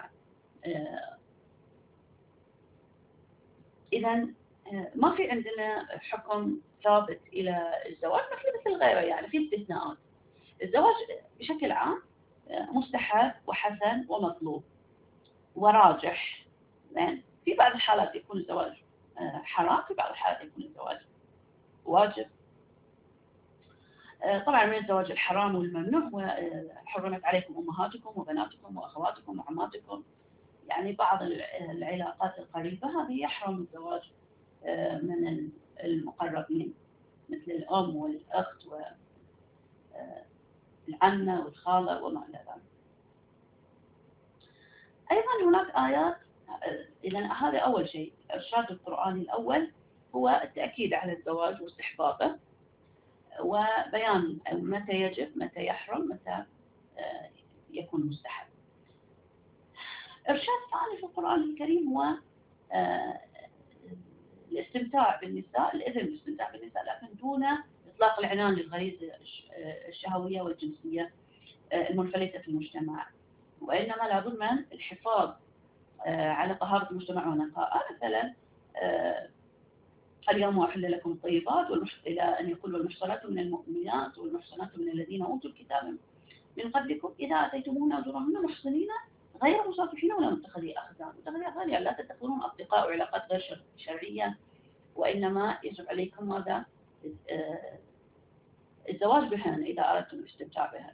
A: إذا ما في عندنا حكم ثابت إلى الزواج مثل مثل غيره، يعني في استثناءات. الزواج بشكل عام مستحب وحسن ومطلوب وراجح. زين، في بعض الحالات يكون الزواج حرام، في بعض الحالات يكون الزواج واجب. طبعا من الزواج الحرام والممنوع وحرمت عليكم أمهاتكم وبناتكم وأخواتكم وعماتكم، يعني بعض العلاقات القريبة هذه يحرم الزواج من المقربين مثل الأم والأخت والعمة والخالة وما إلى ذلك. أيضا هناك آيات. إذا هذا أول شيء، الإرشاد القرآني الأول هو التأكيد على الزواج واستحبابه، وبيان متى يجب، متى يحرم، متى يكون مستحب. إرشاد ثاني في القرآن الكريم هو الاستمتاع بالنساء، الإذن بالاستمتاع بالنساء، لكن دون إطلاق العنان للغريزة الشهوية والجنسية المنفلتة في المجتمع، وإنما لابد من الحفاظ على طهارة المجتمع ونقاءه. مثلا اليوم أحل لكم الطيبات، إلى أن يقول والمحصنات من المؤمنات والمحصنات من الذين أوتوا الكتاب من قبلكم إذا أتيتموهن أجورهن محصنين غير مسافحين ولا متخذي أخدان. متخذي أخدان يعني لا تتخذون أصدقاء وعلاقات غير شرعية، وإنما يجب عليكم ماذا؟ الزواج بهن إذا أردتم الاستمتاع بهن.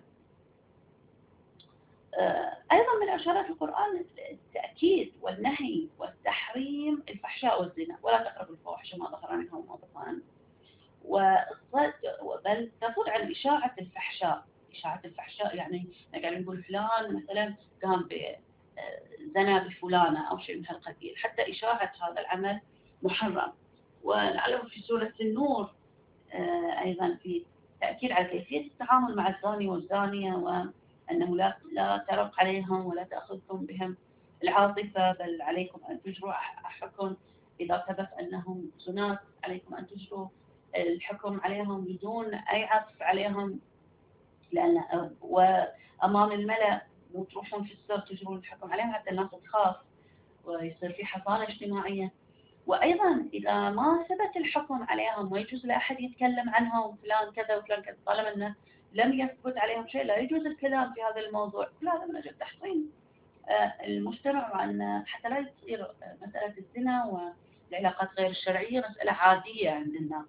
A: أيضا من إرشادات القرآن التأكيد والنهي والتحريم الفحشاء والزنا، ولا تقربوا الفواحش ما ظهر منها وما بطن، والصد بل تصد عن إشاعة الفحشاء. إشاعة الفحشاء يعني نقعد نقول فلان مثلا قام بزنا بفلانة أو شيء من هالقبيل، حتى إشاعة هذا العمل محرم. ولعله في سورة النور أيضا في تأكيد على كيفية التعامل مع الزاني والزانية، وأنه لا لا ترق عليهم ولا تأخذكم بهم العاطفة، بل عليكم أن تجروا حكم إذا ثبت أنهم زنات، عليكم أن تجروا الحكم عليهم بدون أي عطف عليهم، لأن وأمام الملأ مو تروحون في السر تجرون الحكم عليهم حتى الناس تخاف ويصير في حصانة اجتماعية. وأيضا إذا ما ثبت الحكم عليهم ما يجوز لأحد يتكلم عنهم فلان كذا وفلان كذا، طالما أنه لم يثبت عليهم شيء لا يجوز الكلام في هذا الموضوع. كل هذا من أجل تحصين المجتمع، وأن حتى لا تصير مسألة الزنا والعلاقات غير الشرعية مسألة عادية عند الناس.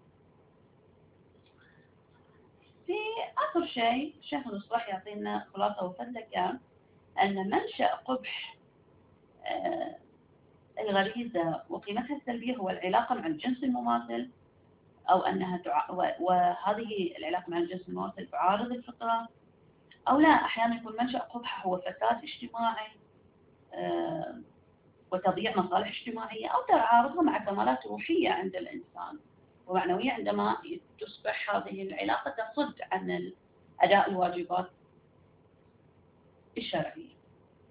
A: في آخر شيء الشيخ الإصلاح يعطينا خلاصة وفندق كان أن منشأ قبح الغريزة وقيمتها السلبية هو العلاقة مع الجنس المماثل، أو أنها تع... وهذه العلاقة مع الجنس المماثل تعارض الفطرة، أو لا أحيانا يكون منشأ قبحها هو فساد اجتماعي أه... وتضييع مصالح اجتماعية، أو تعارضها مع كمالات روحية عند الإنسان ومعنوية، عندما تصبح هذه العلاقة تصد عن أداء الواجبات الشرعية.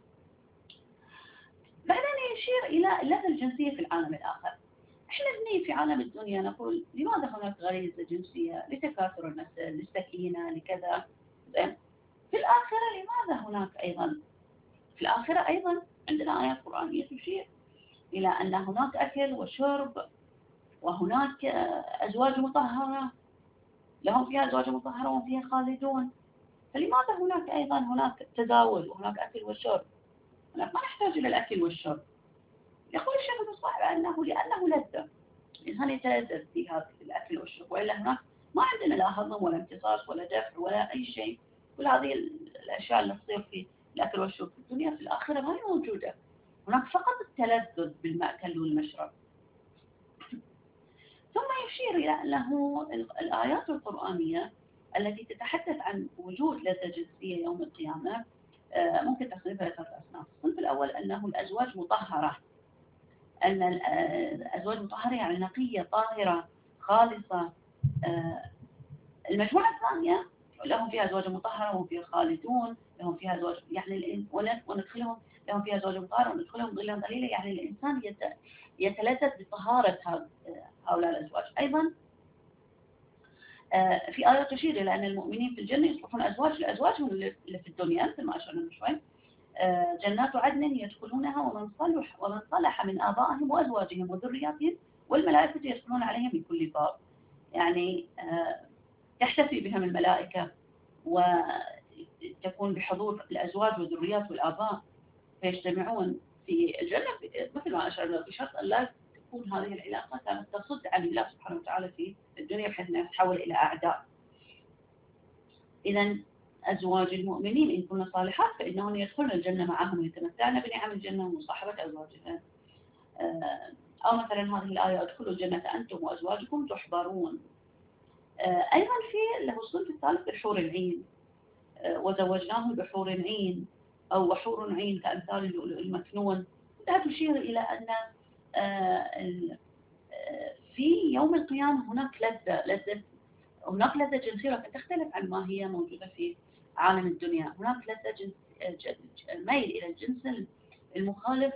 A: بعدين يشير إلى اللذة الجنسية في العالم الآخر. إحنا بني في عالم الدنيا نقول لماذا هناك غريزة جنسية؟ لتكاثر النسل، للسكينة، لكذا. زين. في الآخرة لماذا هناك أيضا؟ في الآخرة أيضا عندنا آيات قرآنية تشير إلى أن هناك أكل وشرب، وهناك أزواج مطهرة لهم فيها أزواج مطهرة وهم فيها خالدون. فلماذا هناك أيضا هناك تداول وهناك أكل وشرب؟ ما نحتاج إلى الأكل والشرب. يقول الشيخ الصاحب أنه لأنه لذة، الإنسان يتلذذ في هذا الأكل والشرب، وإلا هناك ما عندنا لا هضم ولا امتصاص ولا دفع ولا أي شيء. كل هذه الأشياء اللي تصير في الأكل والشرب في الدنيا في الآخرة ما هي موجودة. هناك فقط التلذذ بالمأكل والمشرب. ثم يشير إلى أنه الآيات القرآنية التي تتحدث عن وجود لذة جنسية يوم القيامة ممكن تقسيمها ثلاث أصناف. الصنف الأول أنه الأزواج مطهرة، أن الأزواج مطهرة يعني نقية طاهرة خالصة. المجموعة الثانية لهم فيها أزواج مطهرة وهم فيها خالدون، لهم فيها أزواج يعني وندخلهم لهم فيها أزواج مطهرة وندخلهم ظلا ظليلا، يعني الإنسان يتلذذ بطهارة هؤلاء الأزواج. أيضا في آية تشير إلى أن المؤمنين في الجنة يصبحون أزواج لأزواجهم اللي في الدنيا مثل ما أشرنا من شوي. جنات عدن يدخلونها ومن صلح ومن صلح من آبائهم وأزواجهم وذرياتهم والملائكة يدخلون عليهم من كل باب. يعني تحتفي بهم الملائكة وتكون بحضور الأزواج والذريات والآباء فيجتمعون في الجنة مثل ما أشرنا، بشرط أن لا تكون هذه العلاقة كانت تصد عن الله سبحانه وتعالى في الدنيا بحيث أنها تتحول إلى أعداء. إذن أزواج المؤمنين إن كنا صالحات فإنهن يدخلن الجنة معهم ويتمتعن بنعم الجنة ومصاحبة أزواجهن. أو مثلا هذه الآية ادخلوا الجنة أنتم وأزواجكم تحبرون. أيضا في له الصنف الثالث الحور العين، وزوجناهم بحور عين أو وحور عين كأمثال اللؤلؤ المكنون. ده تشير إلى أن في يوم القيامة هناك لذة لذة هناك لذة جنسية لكن تختلف عن ما هي موجودة في عالم الدنيا. هناك لذة جنس ميل إلى الجنس المخالف،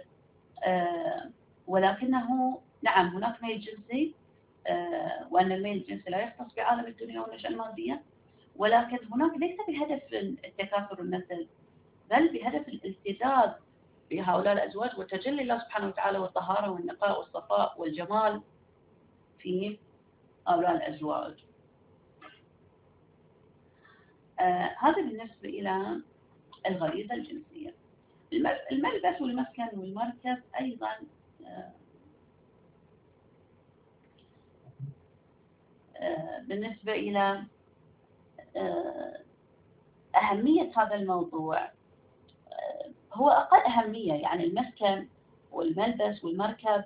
A: ولكنه نعم هناك ميل جنسي، وأن الميل الجنسي لا يختص بعالم الدنيا والنشأة المادية، ولكن هناك ليس بهدف التكاثر النسل بل بهدف الالتذاذ بهؤلاء الأزواج وتجلي الله سبحانه وتعالى والطهارة والنقاء والصفاء والجمال في هؤلاء الأزواج. آه هذا بالنسبة إلى الغريزة الجنسية. الملبس والمسكن والمركب أيضا آه آه بالنسبة إلى آه أهمية هذا الموضوع، آه هو أقل أهمية. يعني المسكن والملبس والمركب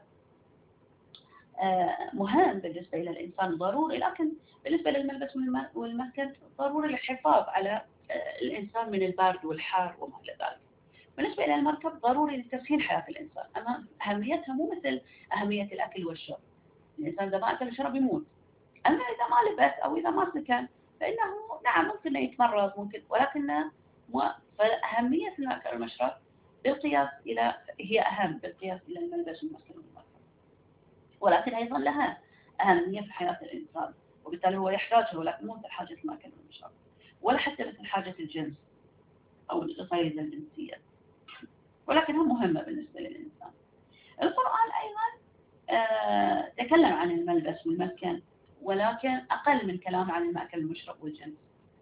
A: آه مهم بالنسبة إلى الإنسان ضروري، لكن بالنسبة للملبس والمركب ضروري للحفاظ على الإنسان من البرد والحار وما إلى ذلك. بالنسبة إلى المركب ضروري لتسهيل حياة الإنسان، أما أهميتها مو مثل أهمية الأكل والشرب. الإنسان إذا ما أكل وشرب يموت، أما إذا ما لبس أو إذا ما سكن فإنه نعم ممكن يتمرض ممكن، ولكن فأهمية الأكل والمشرب بالقياس إلى هي أهم بالقياس إلى الملبس والمسكن والمركب، ولكن أيضا لها أهمية في حياة الإنسان، وبالتالي هو يحتاجه ولكن مو مثل حاجة المأكل والمشرب ولا حتى مثل حاجة الجنس. أو الغريزة الجنسية، ولكنها مهمة بالنسبة للإنسان. القرآن أيضا آه تكلم عن الملبس والمسكن، ولكن أقل من كلام عن المأكل والمشرب والجنس،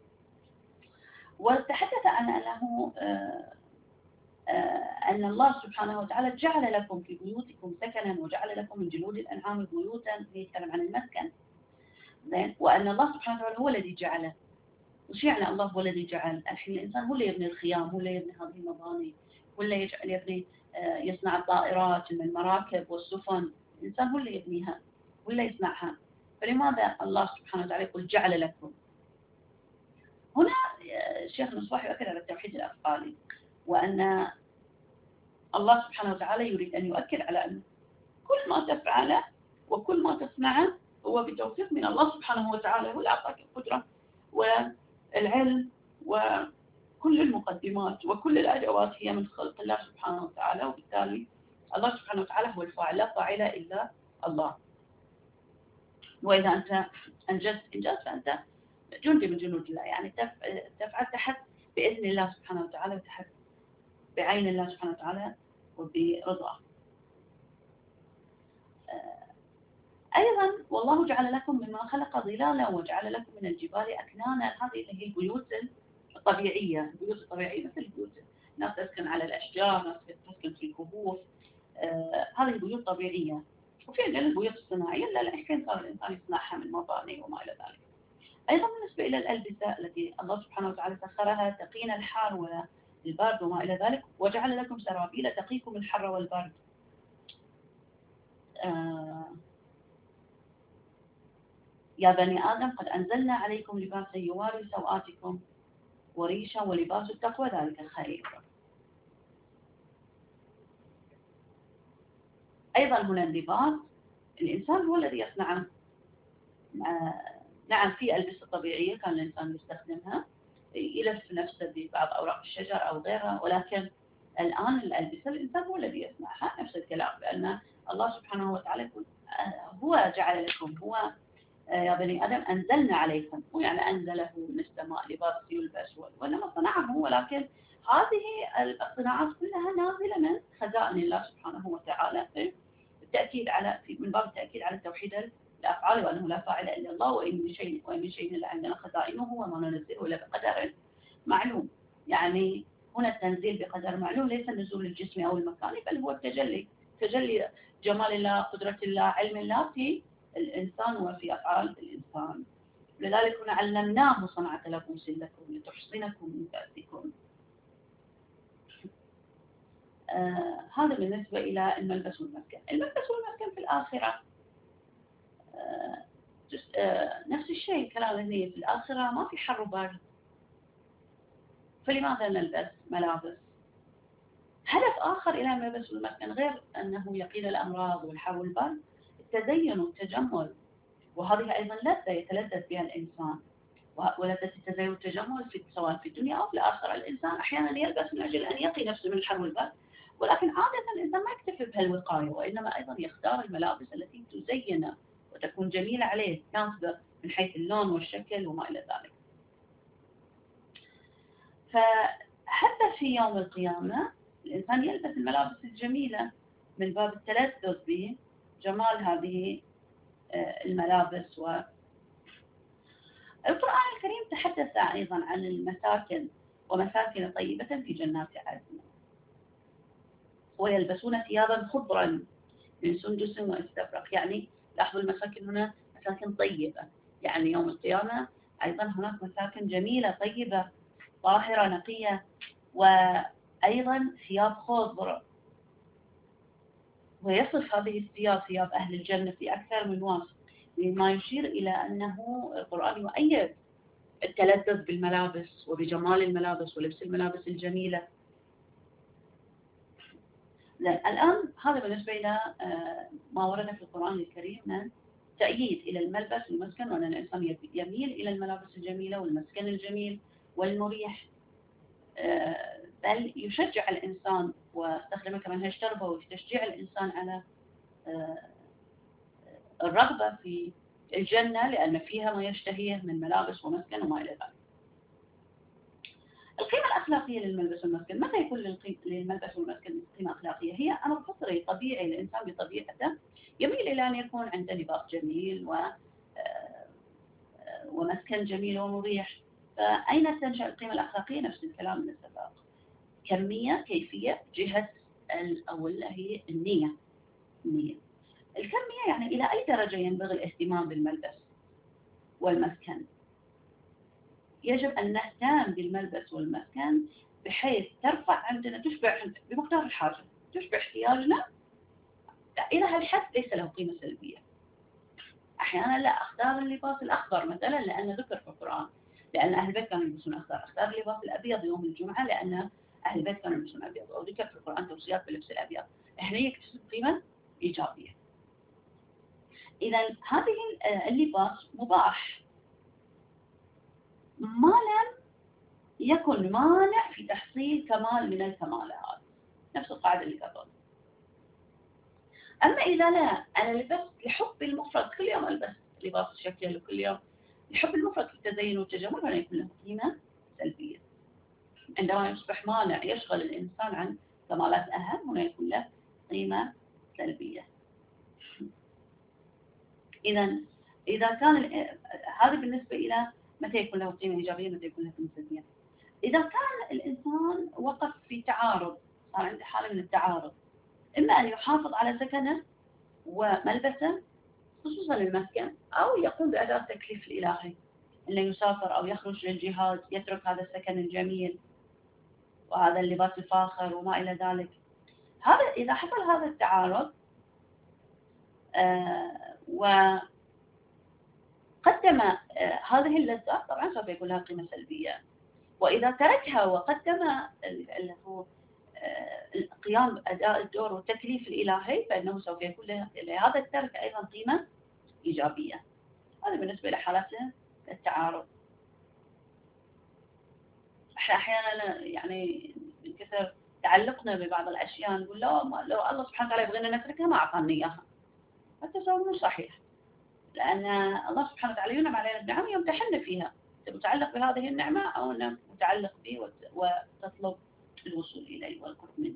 A: وتحدث عن أنه آه آه أن الله سبحانه وتعالى جعل لكم في بيوتكم سكنا وجعل لكم من جلود الأنعام بيوتا، يتكلم عن المسكن، وأن الله سبحانه وتعالى هو الذي جعله. وش يعني الله هو الذي جعل؟ الحين الإنسان هو اللي يبني الخيام، هو اللي يبني هذه المباني، هو اللي يجعل يبني آه يصنع الطائرات المراكب والسفن، الإنسان هو اللي يبنيها، هو اللي يصنعها. فلماذا الله سبحانه وتعالى يقول جعل لكم؟ هنا الشيخ المصباح يؤكد على التوحيد الأفعالي، وأن الله سبحانه وتعالى يريد أن يؤكد على أن كل ما تفعله وكل ما تصنعه هو بتوفيق من الله سبحانه وتعالى، هو اللي أعطاك القدرة والعلم وكل المقدمات وكل الأدوات هي من خلق الله سبحانه وتعالى، وبالتالي الله سبحانه وتعالى هو الفاعل، لا فاعل إلا الله. وإذا أنت أنجزت إنجاز فأنت جندي من جنود الله، يعني تفعل تحت بإذن الله سبحانه وتعالى وتحت بعين الله سبحانه وتعالى وبرضاه. أيضا والله جعل لكم مما خلق ظلالا وجعل لكم من الجبال أكنانا، هذه اللي هي البيوت الطبيعية، البيوت الطبيعية مثل البيوت ناس تسكن على الأشجار، ناس تسكن في الكهوف، آه هذه بيوت طبيعية. وفي عندنا البيوت الصناعية اللي الحين صار الإنسان يصنعها من مباني وما إلى ذلك. أيضا بالنسبة إلى الألبسة التي الله سبحانه وتعالى سخرها تقينا الحار والبرد وما إلى ذلك، وجعل لكم سرابيل تقيكم الحر والبرد. آه يا بني آدم قد أنزلنا عليكم لباسا يواري سوآتكم وريشا ولباس التقوى ذلك خير. أيضا هنا اللباس الإنسان هو الذي يصنعه. نعم في ألبسة طبيعية كان الإنسان يستخدمها يلف نفسه ببعض أوراق الشجر أو غيرها، ولكن الآن الألبسة الإنسان هو الذي يصنعها، نفس الكلام، لأن الله سبحانه وتعالى يقول هو جعل لكم، هو يا بني آدم أنزلنا عليكم، مو يعني أنزله من السماء لباس يلبس، وإنما صنعه، ولكن هذه الصناعات كلها نازلة من خزائن الله سبحانه وتعالى، بالتأكيد على من باب التأكيد على توحيد الأفعال، وأنه لا فاعل إلا الله، وإن من شيء وإن من شيء إلا عندنا خزائنه وما ننزله إلا بقدر معلوم. يعني هنا التنزيل بقدر معلوم ليس النزول الجسمي أو المكاني، بل هو التجلي، تجلي جمال الله، قدرة الله، علم الله في الإنسان وفي أفعال الإنسان. لذلك هنا علمناه صنعة لبوس لكم لتحصنكم من بأسكم. آه هذا بالنسبة إلى الملبس والمسكن. الملبس والمسكن في الآخرة آه آه نفس الشيء، كلام هني في الآخرة ما في حر وبرد، فلماذا نلبس ملابس؟ هدف آخر إلى الملبس والمسكن غير أنه يقيل الأمراض والحر والبرد، التزين والتجمل، وهذه أيضا لذة يتلذذ بها الإنسان، ولذة التزين والتجمل في سواء في الدنيا أو في الآخرة. الإنسان أحيانا يلبس من أجل أن يقي نفسه من الحر والبرد، ولكن عادة الإنسان ما يكتفي بهالوقاية، وإنما أيضا يختار الملابس التي تزينه وتكون جميلة عليه، مناسبة من حيث اللون والشكل وما إلى ذلك. فحتى في يوم القيامة الإنسان يلبس الملابس الجميلة من باب التلذذ بجمال هذه الملابس. و القرآن الكريم تحدث أيضا عن المساكن ومساكن طيبة في جنات عدن، ويلبسون ثيابا خضرا من سندس واستبرق. يعني لاحظوا المساكن هنا مساكن طيبة، يعني يوم القيامة أيضا هناك مساكن جميلة طيبة طاهرة نقية، وأيضا ثياب خضر. ويصف هذه الثياب ثياب أهل الجنة في أكثر من وصف، مما يشير إلى أنه القرآن يؤيد التلذذ بالملابس وبجمال الملابس ولبس الملابس الجميلة. الآن هذا بالنسبة إلى ما ورد في القرآن الكريم من تأييد إلى الملبس والمسكن، وأن الإنسان يميل إلى الملابس الجميلة والمسكن الجميل والمريح، بل يشجع الإنسان واستخدمه كمنهج تربوي في تشجيع الإنسان على الرغبة في الجنة، لأن فيها ما يشتهيه من ملابس ومسكن وما إلى ذلك. القيمة الأخلاقية للملبس والمسكن، متى يكون للملبس والمسكن قيمة أخلاقية؟ هي أمر فطري طبيعي، الإنسان بطبيعته يميل إلى أن يكون عنده لباس جميل و ومسكن جميل ومريح. فأين تنشأ القيمة الأخلاقية؟ نفس الكلام من السباق، كمية كيفية جهة أو هي النية. النية الكمية يعني إلى أي درجة ينبغي الاهتمام بالملبس والمسكن؟ يجب أن نهتم بالملبس والمسكن بحيث ترفع عندنا، تشبع بمقدار الحاجة، تشبع احتياجنا. إلى هالحد ليس له قيمة سلبية. أحيانا لا أختار اللباس الأخضر مثلا لأنه ذكر في القرآن، لأن أهل البيت كانوا يلبسون أخضر. أختار اللباس الأبيض يوم الجمعة لأن أهل البيت كانوا يلبسون أبيض، أو ذكر في القرآن توصيات باللبس الأبيض. هنا يكتسب قيمة إيجابية. إذا هذه اللباس مباح ما لم يكن مانع في تحصيل كمال من الكمالات، نفس القاعدة اللي قبل. أما إذا لا، أنا لبست لحب المفرد، كل يوم ألبس لباس شكل وكل يوم لحب المفرد في التزين والتجمل، هنا يكون له قيمة سلبية. عندما يصبح مانع يشغل الإنسان عن كمالات أهم، هنا يكون له قيمة سلبية. إذا إذا كان هذا بالنسبة إلى متى يكون له قيمة إيجابية متى يكون له قيمة سلبية. إذا كان الإنسان وقف في تعارض، صار عنده حالة من التعارض، إما أن يحافظ على سكنه وملبسه خصوصا المسكن، أو يقوم بأداء التكليف الإلهي، أنه يسافر أو يخرج للجهاد، يترك هذا السكن الجميل وهذا اللباس الفاخر وما إلى ذلك. هذا إذا حصل هذا التعارض آه وقدم آه هذه اللذات، طبعا سوف يكون لها قيمة سلبية. وإذا تركها وقدم اللي هو القيام بأداء الدور والتكليف الإلهي، فإنه سوف يكون لهذا الترك أيضا قيمة إيجابية. هذا بالنسبة لحالات التعارض. احنا أحيانا يعني من كثر تعلقنا ببعض الأشياء نقول لا، لو الله سبحانه وتعالى يبغينا نتركها ما أعطانا إياها. التصور مش صحيح، لأن الله سبحانه وتعالى ينعم علينا بنعم يمتحن فيها، متعلق بهذه النعمة أو أنك متعلق به وتطلب الوصول إليه والقرب منه.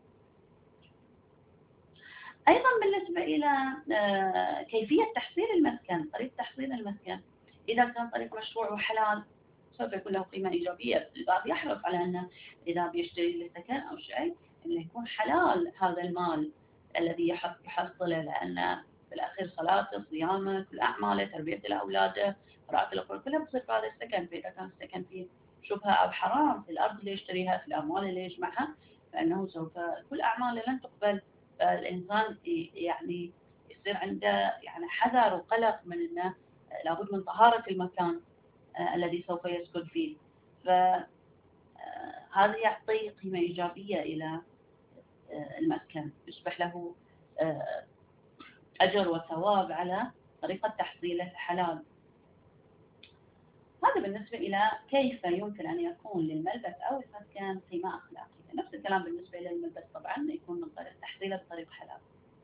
A: أيضا بالنسبة إلى كيفية تحصيل المسكن، طريقة تحصيل المسكن، إذا كان طريق مشروع وحلال سوف يكون له قيمة إيجابية. البعض يحرص على أنه إذا بيشتري له سكن أو شيء أنه يكون حلال هذا المال الذي يحصله، لأن في الأخير صلاته، صيامه، كل أعماله، تربية الأولاد، قراءة القرآن، كلها بتصير في هذا السكن. فإذا كان السكن فيه شبهة أو حرام في الأرض اللي يشتريها، في الأموال اللي يجمعها، فإنه سوف كل أعماله لن تقبل. فالإنسان يعني يصير عنده يعني حذر وقلق من أنه لابد من طهارة المكان الذي سوف يسكن فيه. فهذا يعطي قيمة إيجابية إلى المسكن، يصبح له أجر وثواب على طريقة تحصيله الحلال. هذا بالنسبة إلى كيف يمكن أن يكون للملبس أو المسكن قيمة أخلاقية. نفس الكلام بالنسبة للملبس، طبعا يكون من طريق تحصيله بطريق حلال.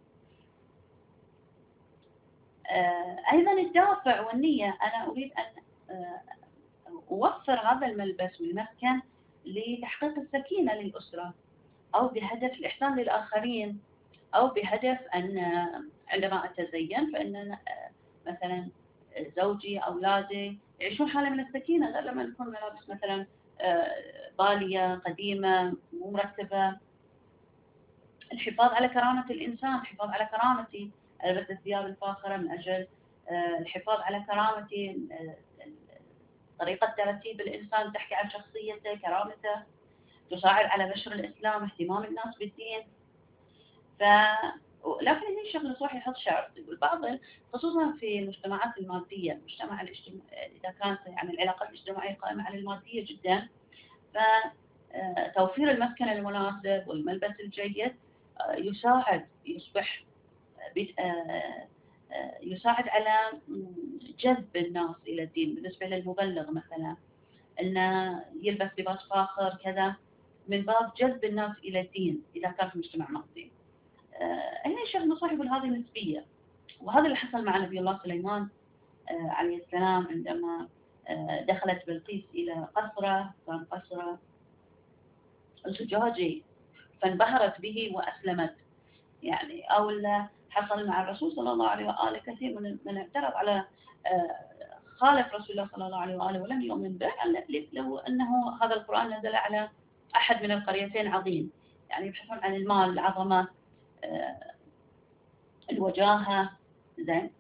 A: أيضا الدافع والنية، أنا أريد أن أوفر هذا الملبس والمسكن لتحقيق السكينة للأسرة، أو بهدف الإحسان للآخرين، أو بهدف أن عندما أتزين فإن مثلا زوجي أولادي يعيشون حالة من السكينة، غير لما نكون ملابس مثلا بالية قديمة مو مرتبة. الحفاظ على كرامة الإنسان، الحفاظ على كرامتي، ألبس الثياب الفاخرة من أجل الحفاظ على كرامتي، طريقة ترتيب الإنسان تحكي عن شخصيته، كرامته، تساعد على نشر الإسلام، اهتمام الناس بالدين. ف لكن هنا شغله صح يحط شعر، يقول بعض خصوصا في المجتمعات المادية، المجتمع الاجتماع إذا كانت يعني العلاقات الاجتماعية قائمة على المادية جدا، فتوفير المسكن المناسب والملبس الجيد يساعد يصبح يساعد على جذب الناس إلى الدين. بالنسبة للمبلغ مثلا أنه يلبس لباس فاخر كذا من باب جذب الناس إلى الدين إذا كان في مجتمع مادي. هنا الشيخ نصيح يقول هذه نسبية، وهذا اللي حصل مع نبي الله سليمان عليه السلام عندما دخلت بلقيس إلى قصره، كان قصره زجاجي فانبهرت به وأسلمت، يعني أو حصل مع الرسول صلى الله عليه وآله كثير من من اعترض على خالف رسول الله صلى الله عليه وآله ولم يؤمن به لو أنه هذا القرآن نزل على أحد من القريتين عظيم، يعني يبحثون عن المال، العظمة، الوجاهة. زين،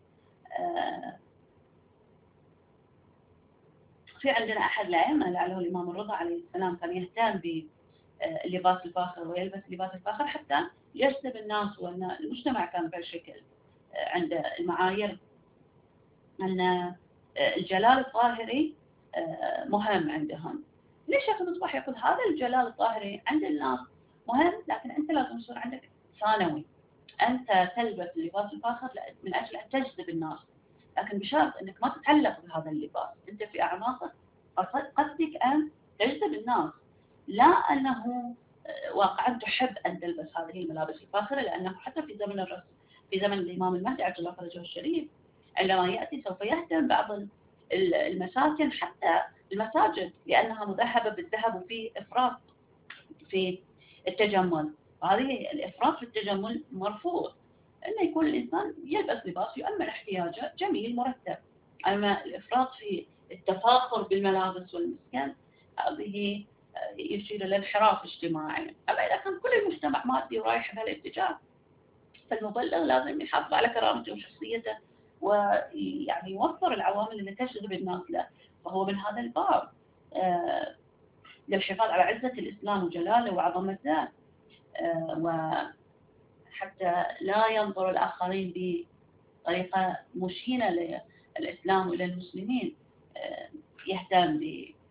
A: في عندنا أحد الأئمة لعله الإمام الرضا عليه السلام كان يهتم باللباس الفاخر ويلبس اللباس الفاخر حتى يجذب الناس، وأن المجتمع كان بهالشكل عند المعايير أن الجلال الظاهري مهم عندهم. ليش شيخ المصباح يقول هذا الجلال الظاهري عند الناس مهم، لكن أنت لازم يصير عندك ثانوي، أنت تلبس اللباس الفاخر من أجل أن تجذب الناس، لكن بشرط أنك ما تتعلق بهذا اللباس، أنت في أعماقك قصدك أن تجذب الناس، لا أنه واقعا تحب أن تلبس هذه الملابس الفاخرة، لأنه حتى في زمن الرسول في زمن الإمام المهدي عجل الله فرجه الشريف عندما يأتي سوف يهدم بعض المساكن حتى المساجد لأنها مذهبة بالذهب وفي إفراط في التجمل. هذه الإفراط في التجمل مرفوض، أنه يكون الإنسان يلبس لباس يؤمن احتياجه جميل مرتب، أما الإفراط في التفاخر بالملابس والمسكن هذه يشير إلى انحراف اجتماعي. أما إذا كان كل المجتمع مادي ورايح بهالاتجاه فالمبلغ لازم يحافظ على كرامته وشخصيته ويعني يوفر العوامل اللي تجذب الناس له، فهو من هذا الباب آه للحفاظ على عزة الإسلام وجلاله وعظمته، آه وحتى لا ينظر الآخرين بطريقة مشينة للإسلام وللمسلمين، آه يهتم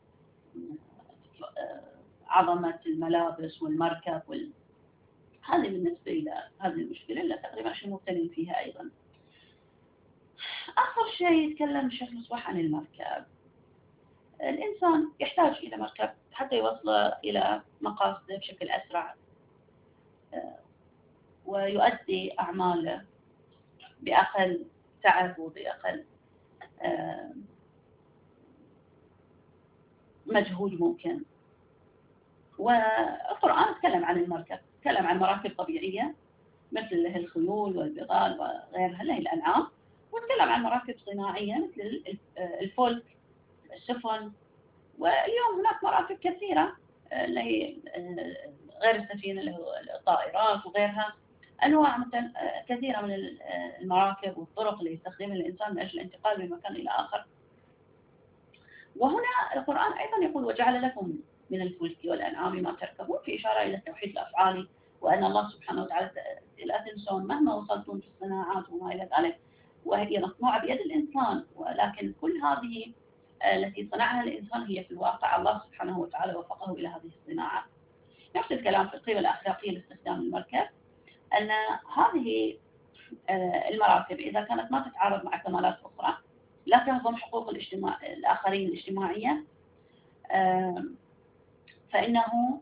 A: بعظمة الملابس والمركب وال... هذه بالنسبة إلى هذه المشكلة اللي تقريبا احنا مبتلين فيها أيضا. آخر شيء يتكلم الشيخ مصباح عن المركب. الإنسان يحتاج إلى مركب حتى يوصل إلى مقاصده بشكل أسرع ويؤدي أعماله بأقل تعب وبأقل مجهود ممكن. والقرآن تكلم عن المركب، تكلم عن مراكب طبيعية مثل الخيول والبغال وغيرها اللي هي الأنعام، وتكلم عن مراكب صناعية مثل الفلك، السفن، واليوم هناك مراكب كثيرة اللي هي غير السفينة اللي هو الطائرات وغيرها، أنواع كثيرة من المراكب والطرق اللي يستخدمها الإنسان من أجل الانتقال من مكان إلى آخر. وهنا القرآن أيضا يقول وجعل لكم من الفلك والأنعام ما تركبون، في إشارة إلى التوحيد الأفعالي، وأن الله سبحانه وتعالى لا تنسون مهما وصلتم في الصناعات وما إلى ذلك، وهي مصنوعة بيد الإنسان، ولكن كل هذه التي صنعها الإنسان هي في الواقع الله سبحانه وتعالى وفقه إلى هذه الصناعة. نفس الكلام في القيمة الأخلاقية لاستخدام المركب، أن هذه المراكب إذا كانت ما تتعارض مع كمالات أخرى، لا تهضم حقوق الاجتماع الآخرين الاجتماعية، فإنه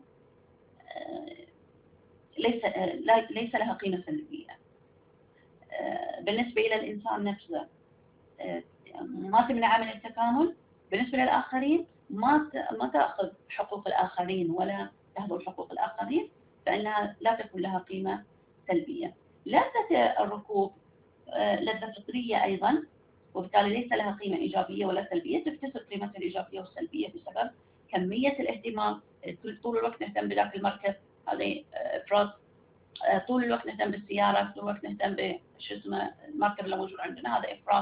A: ليس ليس لها قيمة سلبية. بالنسبة إلى الإنسان نفسه ما تمنع من التكامل، بالنسبة للآخرين ما ما تأخذ حقوق الآخرين ولا تهضم حقوق الآخرين، فإنها لا تكون لها قيمة سلبية. لذة الركوب لذة فطرية أيضا، وبالتالي ليس لها قيمة إيجابية ولا سلبية، تكتسب قيمتها الإيجابية والسلبية بسبب كمية الاهتمام، طول الوقت نهتم بذاك المركب هذه إفراط، طول الوقت نهتم بالسيارة، طول الوقت نهتم بشو اسمه المركب اللي موجود عندنا، هذا إفراط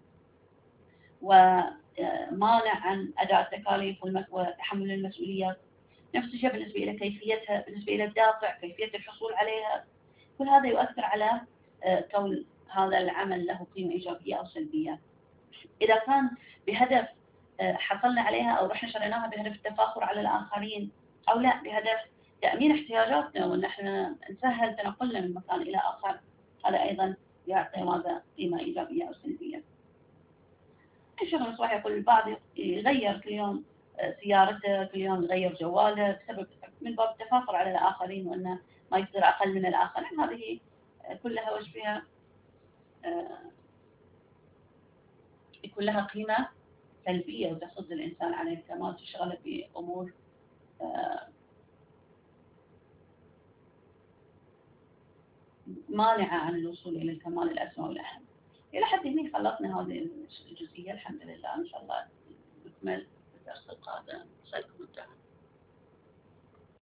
A: ومانع عن أداء التكاليف وتحمل المسؤوليات. نفس الشيء بالنسبة إلى كيفيتها، بالنسبة إلى الدافع، كيفية الحصول عليها، كل هذا يؤثر على كون هذا العمل له قيمة إيجابية أو سلبية. إذا كان بهدف حصلنا عليها أو رحنا شريناها بهدف التفاخر على الآخرين، أو لا بهدف تأمين احتياجاتنا وأن احنا نسهل تنقلنا من مكان إلى آخر، هذا أيضا يعطي ماذا قيمة إيجابية أو سلبية. الشيخ المصباح يقول البعض يغير كل يوم سيارته، كل يوم يغير جواله بسبب من باب التفاخر على الآخرين وأنه ما يصير أقل من الآخرين. هذه كلها وش فيها يكون لها قيمة سلبية وتصد الإنسان عن الكمال، تشغله بأمور مانعة عن الوصول إلى الكمال الأسمى والأهم. إلى حد هني خلصنا هذه الجزئية، الحمد لله، إن شاء الله نكمل